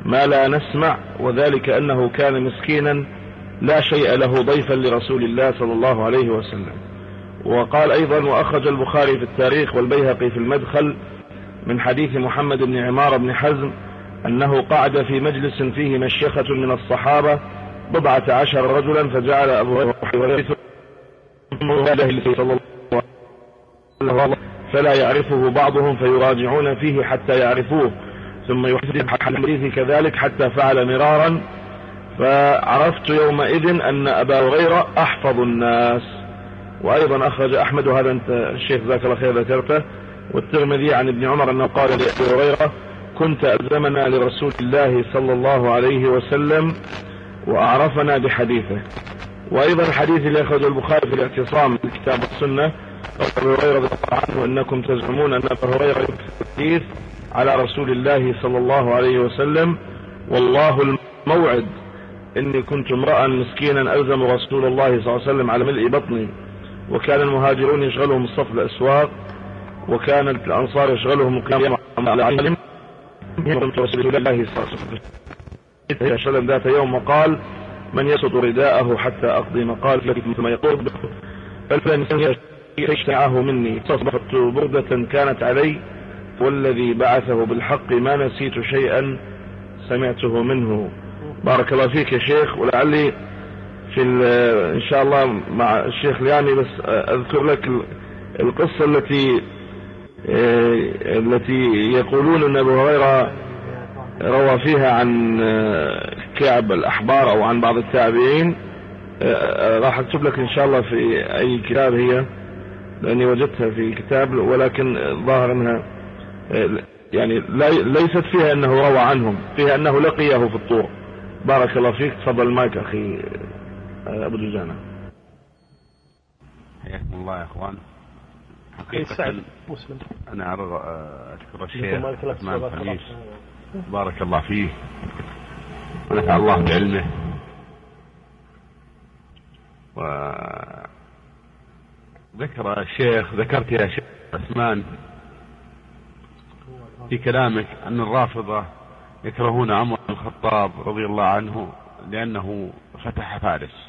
ما لا نسمع، وذلك أنه كان مسكينا لا شيء له ضيفا لرسول الله صلى الله عليه وسلم. وقال أيضا: وأخرج البخاري في التاريخ والبيهقي في المدخل من حديث محمد بن عمار بن حزم أنه قعد في مجلس فيه مشيخة من الصحابة بضعة عشر رجلا، فجعل أبو هريرة صلى الله عليه وسلم فلا يعرفه بعضهم فيراجعون فيه حتى يعرفوه، ثم يحدث الحديث كذلك حتى فعل مرارا، فعرفت يومئذ أن أبا هريرة أحفظ الناس. وأيضا أخرج أحمد، وهذا أنت الشيخ ذاك الله خير ذكرته، والترمذي عن ابن عمر أنه قال لأبي هريرة: كنت ألزمنا لرسول الله صلى الله عليه وسلم وأعرفنا بحديثه. وأيضا الحديث اللي أخرجه البخاري في الاعتصام من كتاب السنة، أبي هريرة رضي الله عنه: إنكم تزعمون أن أبا هريرة يكتب الحديث على رسول الله صلى الله عليه وسلم، والله الموعد إني كنت امرأ مسكينا ألزم رسول الله صلى الله عليه وسلم على ملء بطني، وكان المهاجرون يشغلهم الصف الأسواق، وكان الأنصار يشغلهم القيام على علم رسول الله صلى الله عليه وسلم ذات يوم وقال: من يسط رداءه حتى أقضي مقال لك ثم يقول فلن يشتعه مني، فأصبحت بردة كانت علي، والذي بعثه بالحق ما نسيت شيئا سمعته منه. بارك الله فيك يا شيخ. ولعلي في إن شاء الله مع الشيخ لياني بس أذكر لك القصة التي التي يقولون أن أبو هريرة روى فيها عن كعب الأحبار أو عن بعض التابعين. راح أكتب لك إن شاء الله في أي كتاب هي، لأني وجدتها في كتاب، ولكن ظاهر أنها يعني ليست فيها أنه روى عنهم، فيها أنه لقيه في الطور. بارك الله فيك. تفضل المايك أخي أبو دجانة. حياكم الله يا أخوان. حقيقة مسلم أنا أشكر الشيخ عثمان الخميس بارك الله فيه ونفع الله بعلمه، وذكر الشيخ ذكرت يا شيخ عثمان في كلامك أن الرافضة يكرهون عمر بن الخطاب رضي الله عنه لأنه فتح فارس،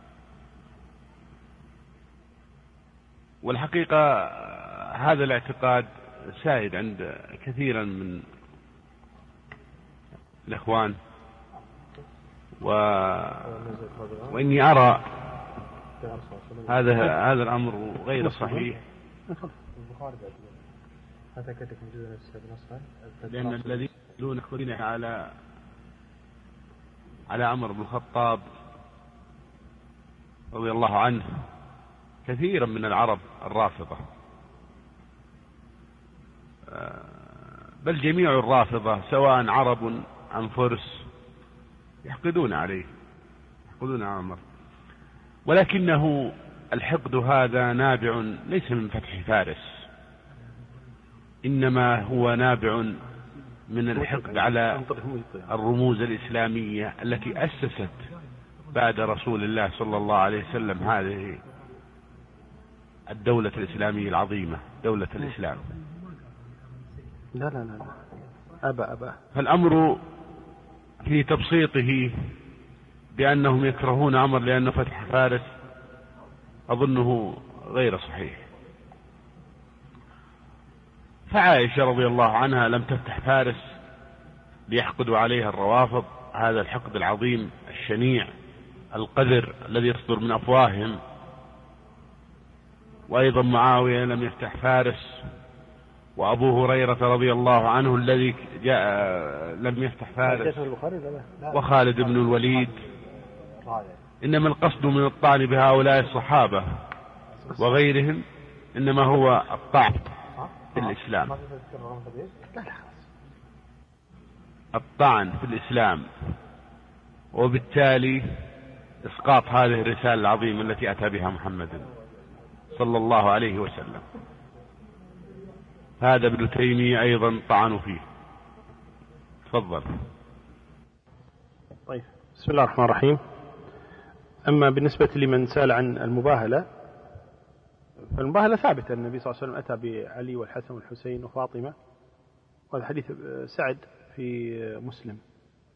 والحقيقة هذا الاعتقاد سائد عند كثيرا من الإخوان، و... وإني أرى هذا هذا الأمر غير صحيح، لأن الذين يقولون على على عمر بن الخطاب رضي الله عنه كثيرا من العرب الرافضة، بل جميع الرافضة سواء عرب أم فرس يحقدون عليه، يحقدون على عمر، ولكنه الحقد هذا نابع ليس من فتح فارس، إنما هو نابع من الحقد على الرموز الإسلامية التي أسست بعد رسول الله صلى الله عليه وسلم هذه الدولة الإسلامية العظيمة، دولة الإسلام. لا لا لا أبا أبا فالأمر في تبسيطه بأنهم يكرهون عمر لأنه فتح فارس أظنه غير صحيح. فعائشة رضي الله عنها لم تفتح فارس ليحقدوا عليها الروافض هذا الحقد العظيم الشنيع القذر الذي يصدر من أفواههم، وأيضا معاوية لم يفتح فارس، وأبو هريرة رضي الله عنه الذي جاء لم يفتح فارس، وخالد بن الوليد. إنما القصد من الطعن بهؤلاء الصحابة وغيرهم إنما هو الطعن في الإسلام، الطعن في الإسلام، وبالتالي إسقاط هذه الرسالة العظيمة التي أتى بها محمد صلى الله عليه وسلم. هذا ابن تيمية أيضا طعنوا فيه. تفضل. طيب، بسم الله الرحمن الرحيم. أما بالنسبة لمن سأل عن المباهلة، فالمباهلة ثابتة. النبي صلى الله عليه وسلم أتى بعلي والحسن والحسين وفاطمة، وهذا حديث سعد في مسلم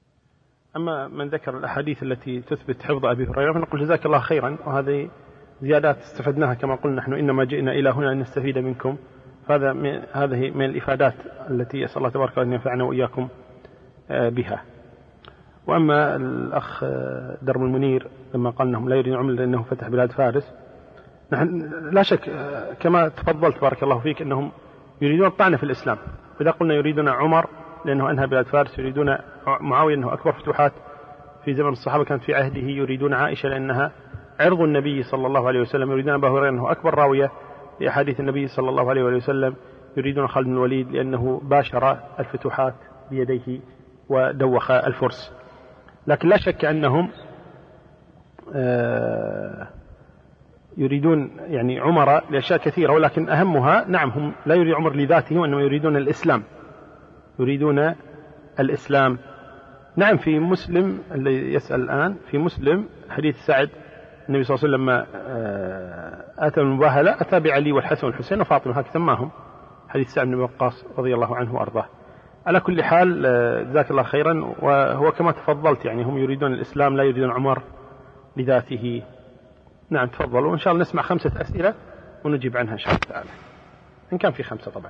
أما من ذكر الأحاديث التي تثبت حفظ أبي هريرة فنقول جزاك الله خيرا، وهذه زيادات استفدناها كما قلنا نحن إنما جئنا إلى هنا أن نستفيد منكم، هذا من هذه من الإفادات التي أسأل الله تبارك أن ينفعنا وإياكم بها. وأما الأخ درب المنير لما قال أنهم لا يريدون عمر لأنه فتح بلاد فارس، نحن لا شك كما تفضلت بارك الله فيك أنهم يريدون الطعن في الإسلام. فإذا قلنا يريدون عمر لأنه أنهى بلاد فارس، يريدون معاوية أنه أكبر فتوحات في زمن الصحابة كانت في عهده، يريدون عائشة لأنها عرض النبي صلى الله عليه وسلم، يريدون أبا هريرة أنه أكبر راوية لأحاديث النبي صلى الله عليه وسلم، يريدون خالد بن الوليد لأنه باشر الفتوحات بيديه ودوخ الفرس. لكن لا شك أنهم يريدون يعني عمر لأشياء كثيرة، ولكن أهمها نعم هم لا يريد عمر لذاته وإنما يريدون الإسلام، يريدون الإسلام. نعم في مسلم اللي يسأل الآن في مسلم حديث سعد النبي صلى الله عليه وسلم لما أتى المباهلة أتى بعلي والحسن والحسين وفاطمة هكذا سماهم، حديث سعد بن وقاص رضي الله عنه وأرضاه. على كل حال جزاك الله خيرا، وهو كما تفضلت يعني هم يريدون الإسلام لا يريدون عمر لذاته. نعم تفضلوا، وإن شاء الله نسمع خمسة أسئلة ونجيب عنها إن شاء الله تعالى إن كان في خمسة طبعا.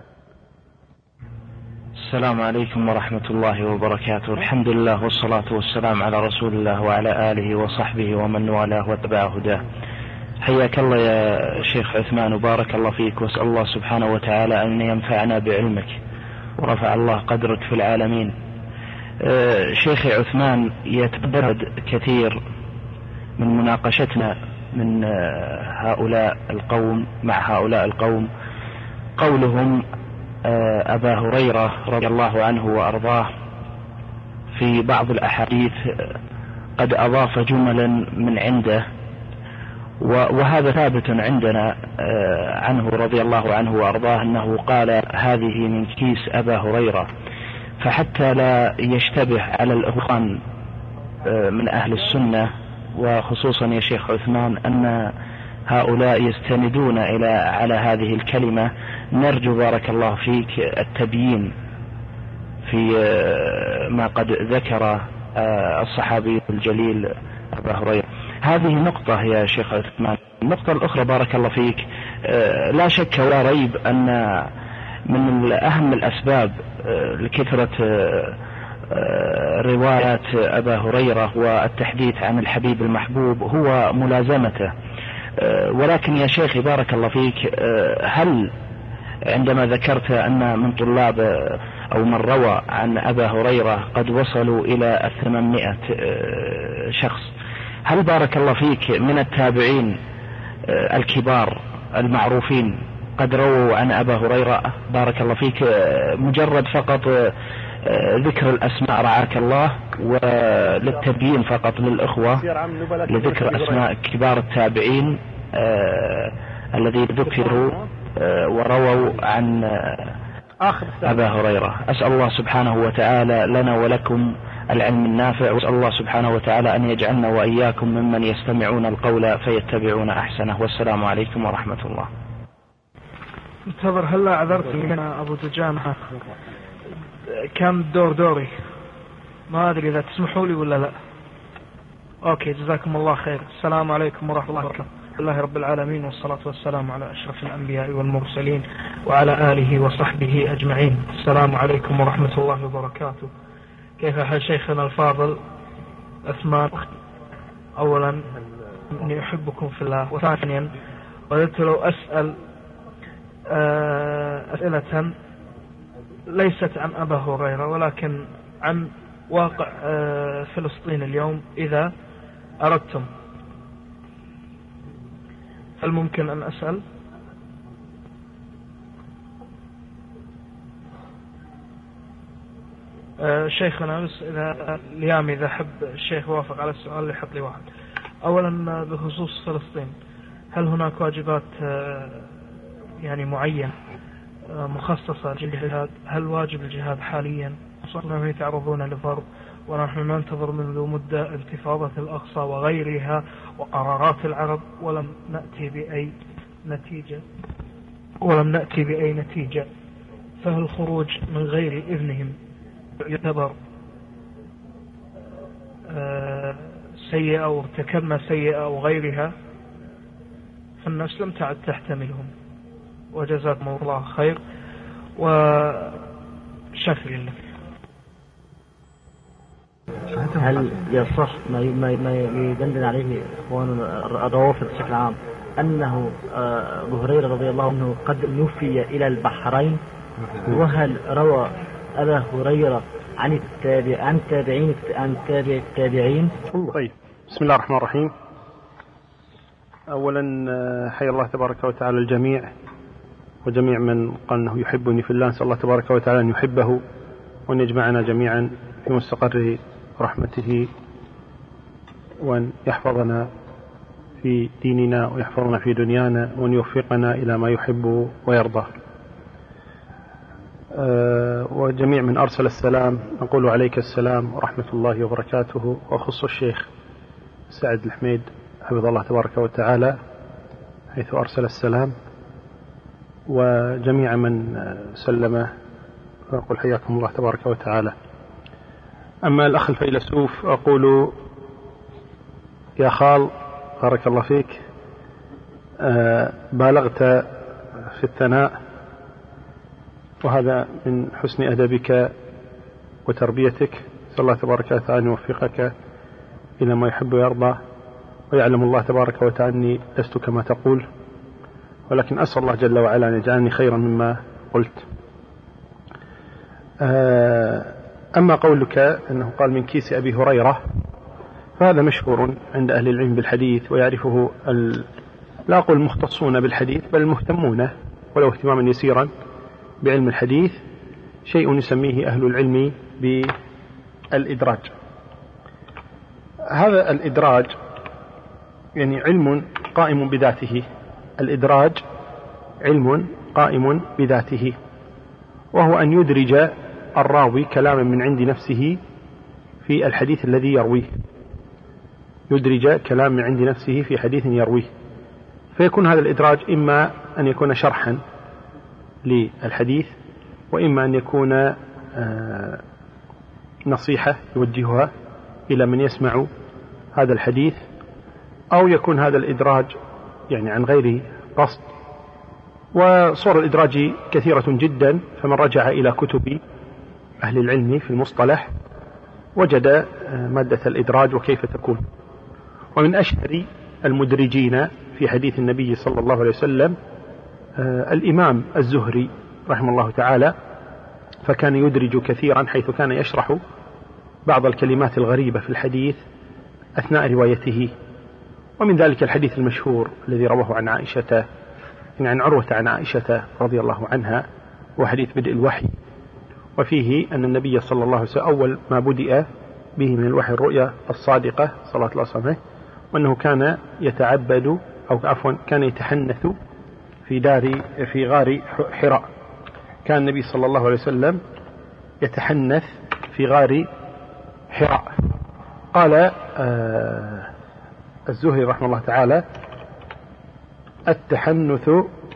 السلام عليكم ورحمة الله وبركاته. الحمد لله والصلاة والسلام على رسول الله وعلى آله وصحبه ومن والاه واتبع هداه. حياك الله يا شيخ عثمان وبارك الله فيك، واسأل الله سبحانه وتعالى أن ينفعنا بعلمك ورفع الله قدرك في العالمين. شيخي عثمان، يتبرد كثير من مناقشتنا من هؤلاء القوم مع هؤلاء القوم قولهم أبا هريرة رضي الله عنه وأرضاه في بعض الأحاديث قد أضاف جملا من عنده، وهذا ثابت عندنا عنه رضي الله عنه وأرضاه أنه قال هذه من كيس أبا هريرة. فحتى لا يشتبه على الإخوان من أهل السنة وخصوصا يا شيخ عثمان أن هؤلاء يستندون إلى على هذه الكلمة، نرجو بارك الله فيك التبيين في ما قد ذكر الصحابي الجليل أبا هريرة. هذه نقطة يا شيخ عثمان. النقطة الأخرى بارك الله فيك، لا شك ولا ريب أن من أهم الأسباب لكثرة روايات أبا هريرة والتحديث عن الحبيب المحبوب هو ملازمته. ولكن يا شيخي بارك الله فيك، هل عندما ذكرت أن من طلاب أو من روى عن أبا هريرة قد وصلوا إلى الثمانمائة شخص، هل بارك الله فيك من التابعين الكبار المعروفين قد رووا عن أبا هريرة بارك الله فيك؟ مجرد فقط ذكر الأسماء رعاك الله، وللتبيين فقط للإخوة لذكر أسماء كبار التابعين الذين ذكروا ورووا عن أبا هريرة. أسأل الله سبحانه وتعالى لنا ولكم العلم النافع، وأسأل الله سبحانه وتعالى أن يجعلنا وإياكم ممن يستمعون القول فيتبعون أحسنه. والسلام عليكم ورحمة الله. انتظر، هلا عذرت من أبو دجانة، كان الدور دوري، ما أدري إذا تسمحوا لي ولا لا. أوكي جزاكم الله خير. السلام عليكم ورحمة الله وبركاته. الله رب العالمين، والصلاة والسلام على أشرف الأنبياء والمرسلين وعلى آله وصحبه أجمعين. السلام عليكم ورحمة الله وبركاته. كيف حال شيخنا الفاضل عثمان؟ أولا إني أحبكم في الله، وثانيا وددت لو أسأل أسئلة ليست عن أبا هريرة ولكن عن واقع فلسطين اليوم إذا أردتم. هل ممكن أن أسأل؟ شيخنا بس إذا ليامي إذا حب الشيخ وافق على السؤال اللي يحط لي واحد. أولا بخصوص فلسطين، هل هناك واجبات يعني معين مخصصة للجهاد؟ هل واجب الجهاد حاليا؟ صرنا يتعرضون لضرب ونحن ننتظر منذ مدة انتفاضة الأقصى وغيرها وقرارات العرب ولم نأتي بأي نتيجة ولم نأتي بأي نتيجة فهل الخروج من غير إذنهم يعتبر سيئة وارتكبنا سيئة وغيرها فالناس لم تعد تحتملهم. وجزاكم الله خير وشكر لك. هل يصح ما ما يدندن عليه اخواننا الروافض بشكل عام انه ابو هريره رضي الله عنه قد نفي الى البحرين؟ وهل روى ابا هريره عن التابع عن التابعين عن تابع التابعين؟ طيب، بسم الله الرحمن الرحيم. اولا حي الله تبارك وتعالى الجميع وجميع من قال انه يحبني في الله، نسال الله تبارك وتعالى ان يحبه وان يجمعنا جميعا في مستقر رحمته، وأن يحفظنا في ديننا ويحفظنا في دنيانا وأن يوفقنا إلى ما يحب ويرضى. أه وجميع من أرسل السلام نقول عليك السلام ورحمة الله وبركاته، وخص الشيخ سعد الحميد حفظ الله تبارك وتعالى حيث أرسل السلام، وجميع من سلم فأقول حياكم الله تبارك وتعالى. أما الأخ الفيلسوف أقول يا خال بارك الله فيك، آه بالغت في الثناء، وهذا من حسن أدبك وتربيتك، نسأل الله تبارك وتعالى أن يوفقك إلى ما يحب ويرضى، ويعلم الله تبارك وتعالى أني لست كما تقول، ولكن أسأل الله جل وعلا أن يجعلني خيرا مما قلت. آه أما قولك أنه قال من كيس أبي هريرة فهذا مشهور عند أهل العلم بالحديث، ويعرفه ال... لا أقول المختصون بالحديث بل المهتمون ولو اهتماما يسيرا بعلم الحديث، شيء يسميه أهل العلم بالإدراج. هذا الإدراج يعني علم قائم بذاته، الإدراج علم قائم بذاته، وهو أن يدرج الراوي كلاما من عند نفسه في الحديث الذي يرويه، يدرج كلام من عند نفسه في حديث يرويه، فيكون هذا الإدراج إما أن يكون شرحا للحديث، وإما أن يكون نصيحة يوجهها إلى من يسمع هذا الحديث، أو يكون هذا الإدراج يعني عن غير قصد. وصور الإدراج كثيرة جدا، فمن رجع إلى كتب أهل العلم في المصطلح وجد مادة الإدراج وكيف تكون. ومن أشهر المدرجين في حديث النبي صلى الله عليه وسلم الإمام الزهري رحمه الله تعالى، فكان يدرج كثيرا حيث كان يشرح بعض الكلمات الغريبة في الحديث أثناء روايته. ومن ذلك الحديث المشهور الذي رواه عن عائشة عن عروة عن عائشة رضي الله عنها، وحديث بدء الوحي، وفيه أن النبي صلى الله عليه وسلم أول ما بدأ به من الوحي الرؤيا الصادقة صلى الله عليه وسلم، وأنه كان يتعبد أو عفوا كان يتحنث في دار في غار حراء. كان النبي صلى الله عليه وسلم يتحنث في غار حراء. قال آه الزهري رحمه الله تعالى التحنث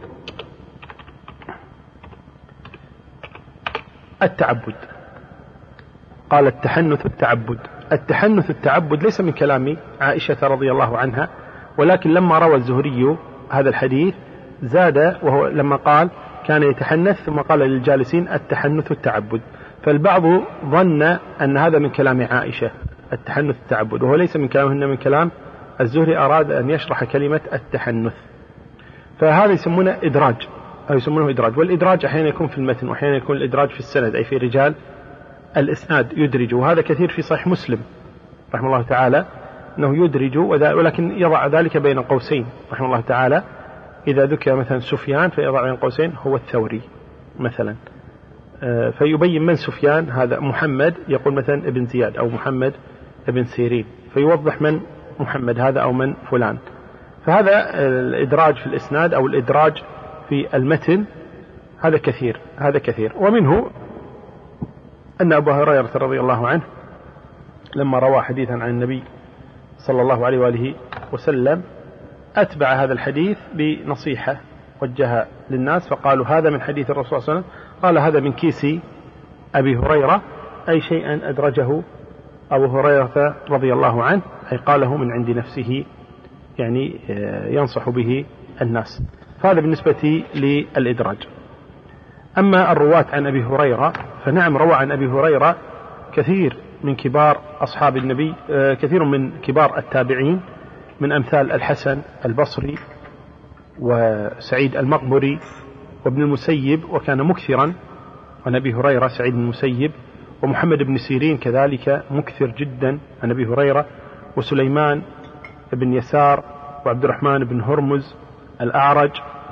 التعبد، قال التحنث التعبد. التحنث التعبد ليس من كلام عائشة رضي الله عنها، ولكن لما روى الزهري هذا الحديث زاد، وهو لما قال كان يتحنث ثم قال للجالسين التحنث التعبد، فالبعض ظن أن هذا من كلام عائشة التحنث التعبد، وهو ليس من كلامه، من كلام الزهري، أراد أن يشرح كلمة التحنث، فهذا يسمونه إدراج أو يسمونه إدراج. والإدراج أحيانا يكون في المتن، وأحيانا يكون الإدراج في السند أي في رجال الإسناد يدرج، وهذا كثير في صحيح مسلم رحمه الله تعالى أنه يدرج، ولكن يضع ذلك بين قوسين رحمه الله تعالى. إذا ذكر مثلا سفيان فيضع بين قوسين هو الثوري مثلا، فيبين من سفيان، هذا محمد، يقول مثلا ابن زياد أو محمد ابن سيرين، فيوضح من محمد هذا أو من فلان. فهذا الإدراج في الإسناد أو الإدراج في المتن هذا كثير، هذا كثير. ومنه أن أبا هريرة رضي الله عنه لما روى حديثا عن النبي صلى الله عليه وآله وسلم أتبع هذا الحديث بنصيحة وجهها للناس، فقالوا هذا من حديث الرسول صلى الله عليه وسلم، قال هذا من كيس أبي هريرة، أي شيئا أدرجه أبو هريرة رضي الله عنه، أي قاله من عند نفسه، يعني ينصح به الناس. فهذا بالنسبة للإدراج. أما الرواة عن أبي هريرة فنعم، روى عن أبي هريرة كثير من كبار أصحاب النبي، كثير من كبار التابعين، من أمثال الحسن البصري وسعيد المقبري وابن المسيب، وكان مكثرا عن أبي هريرة سعيد بن المسيب، ومحمد بن سيرين كذلك مكثر جدا عن أبي هريرة، وسليمان بن يسار، وعبد الرحمن بن هرمز الأعرج،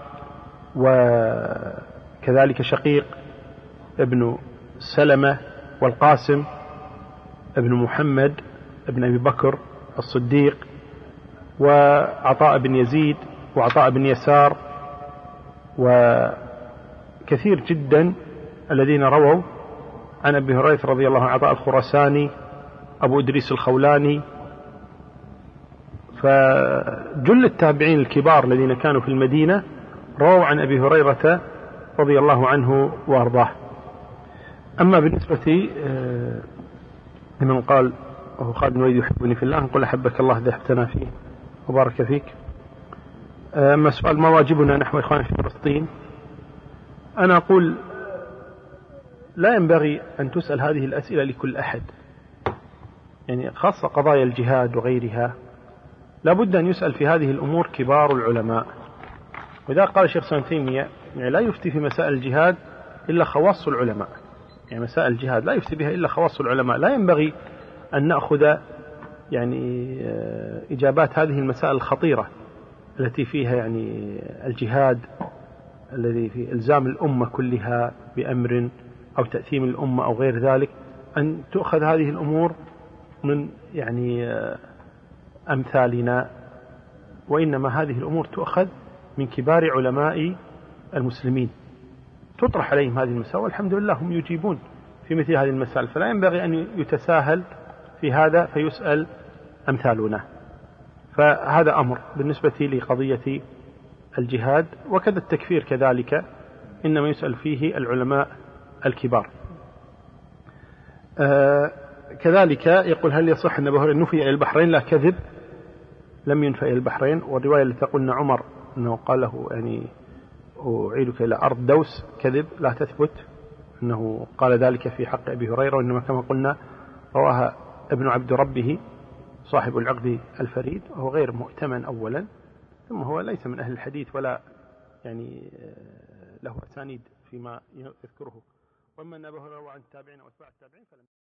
وكذلك شقيق ابن سلمة، والقاسم ابن محمد ابن أبي بكر الصديق، وعطاء بن يزيد، وعطاء بن يسار، وكثير جدا الذين رووا عن أبي هريرة رضي الله عنه، عطاء الخراساني، أبو إدريس الخولاني. فجل التابعين الكبار الذين كانوا في المدينة رووا عن أبي هريرة رضي الله عنه وأرضاه. أما بالنسبة لمن قال وهو خالد بن الوليد يحبني في الله، نقول أحبك الله ذهبتنا فيه وبارك فيك. أما سؤال ما واجبنا نحو إخواننا في فلسطين، أنا أقول لا ينبغي أن تسأل هذه الأسئلة لكل أحد، يعني خاصة قضايا الجهاد وغيرها لا بد أن يسأل في هذه الأمور كبار العلماء. وإذا قال الشيخ سنة تيمية يعني لا يفتي في مسائل الجهاد إلا خواص العلماء، يعني مسائل الجهاد لا يفتي بها إلا خواص العلماء، لا ينبغي أن نأخذ يعني إجابات هذه المسائل الخطيرة التي فيها يعني الجهاد الذي في إلزام الأمة كلها بأمر أو تأثيم الأمة أو غير ذلك، أن تؤخذ هذه الأمور من يعني أمثالنا، وإنما هذه الأمور تؤخذ من كبار علماء المسلمين، تطرح عليهم هذه المسائل، والحمد لله هم يجيبون في مثل هذه المسائل، فلا ينبغي أن يتساهل في هذا فيسأل أمثالنا. فهذا أمر بالنسبة لقضية الجهاد. وكذا التكفير كذلك إنما يسأل فيه العلماء الكبار. آه كذلك يقول هل يصح أن أبو هريرة نفي إلى البحرين؟ لا، كذب، لم ينفى إلى البحرين. والرواية التي قلنا عمر أنه قال له يعني أعيدك إلى أرض دوس، كذب، لا تثبت أنه قال ذلك في حق أبي هريرة، وإنما كما قلنا رواها ابن عبد ربه صاحب العقد الفريد، وهو غير مؤتمن أولا، ثم هو ليس من أهل الحديث ولا يعني له أسانيد فيما يذكره. وأما أن أبو هريرة عن التابعين وأتباع التابعين فلم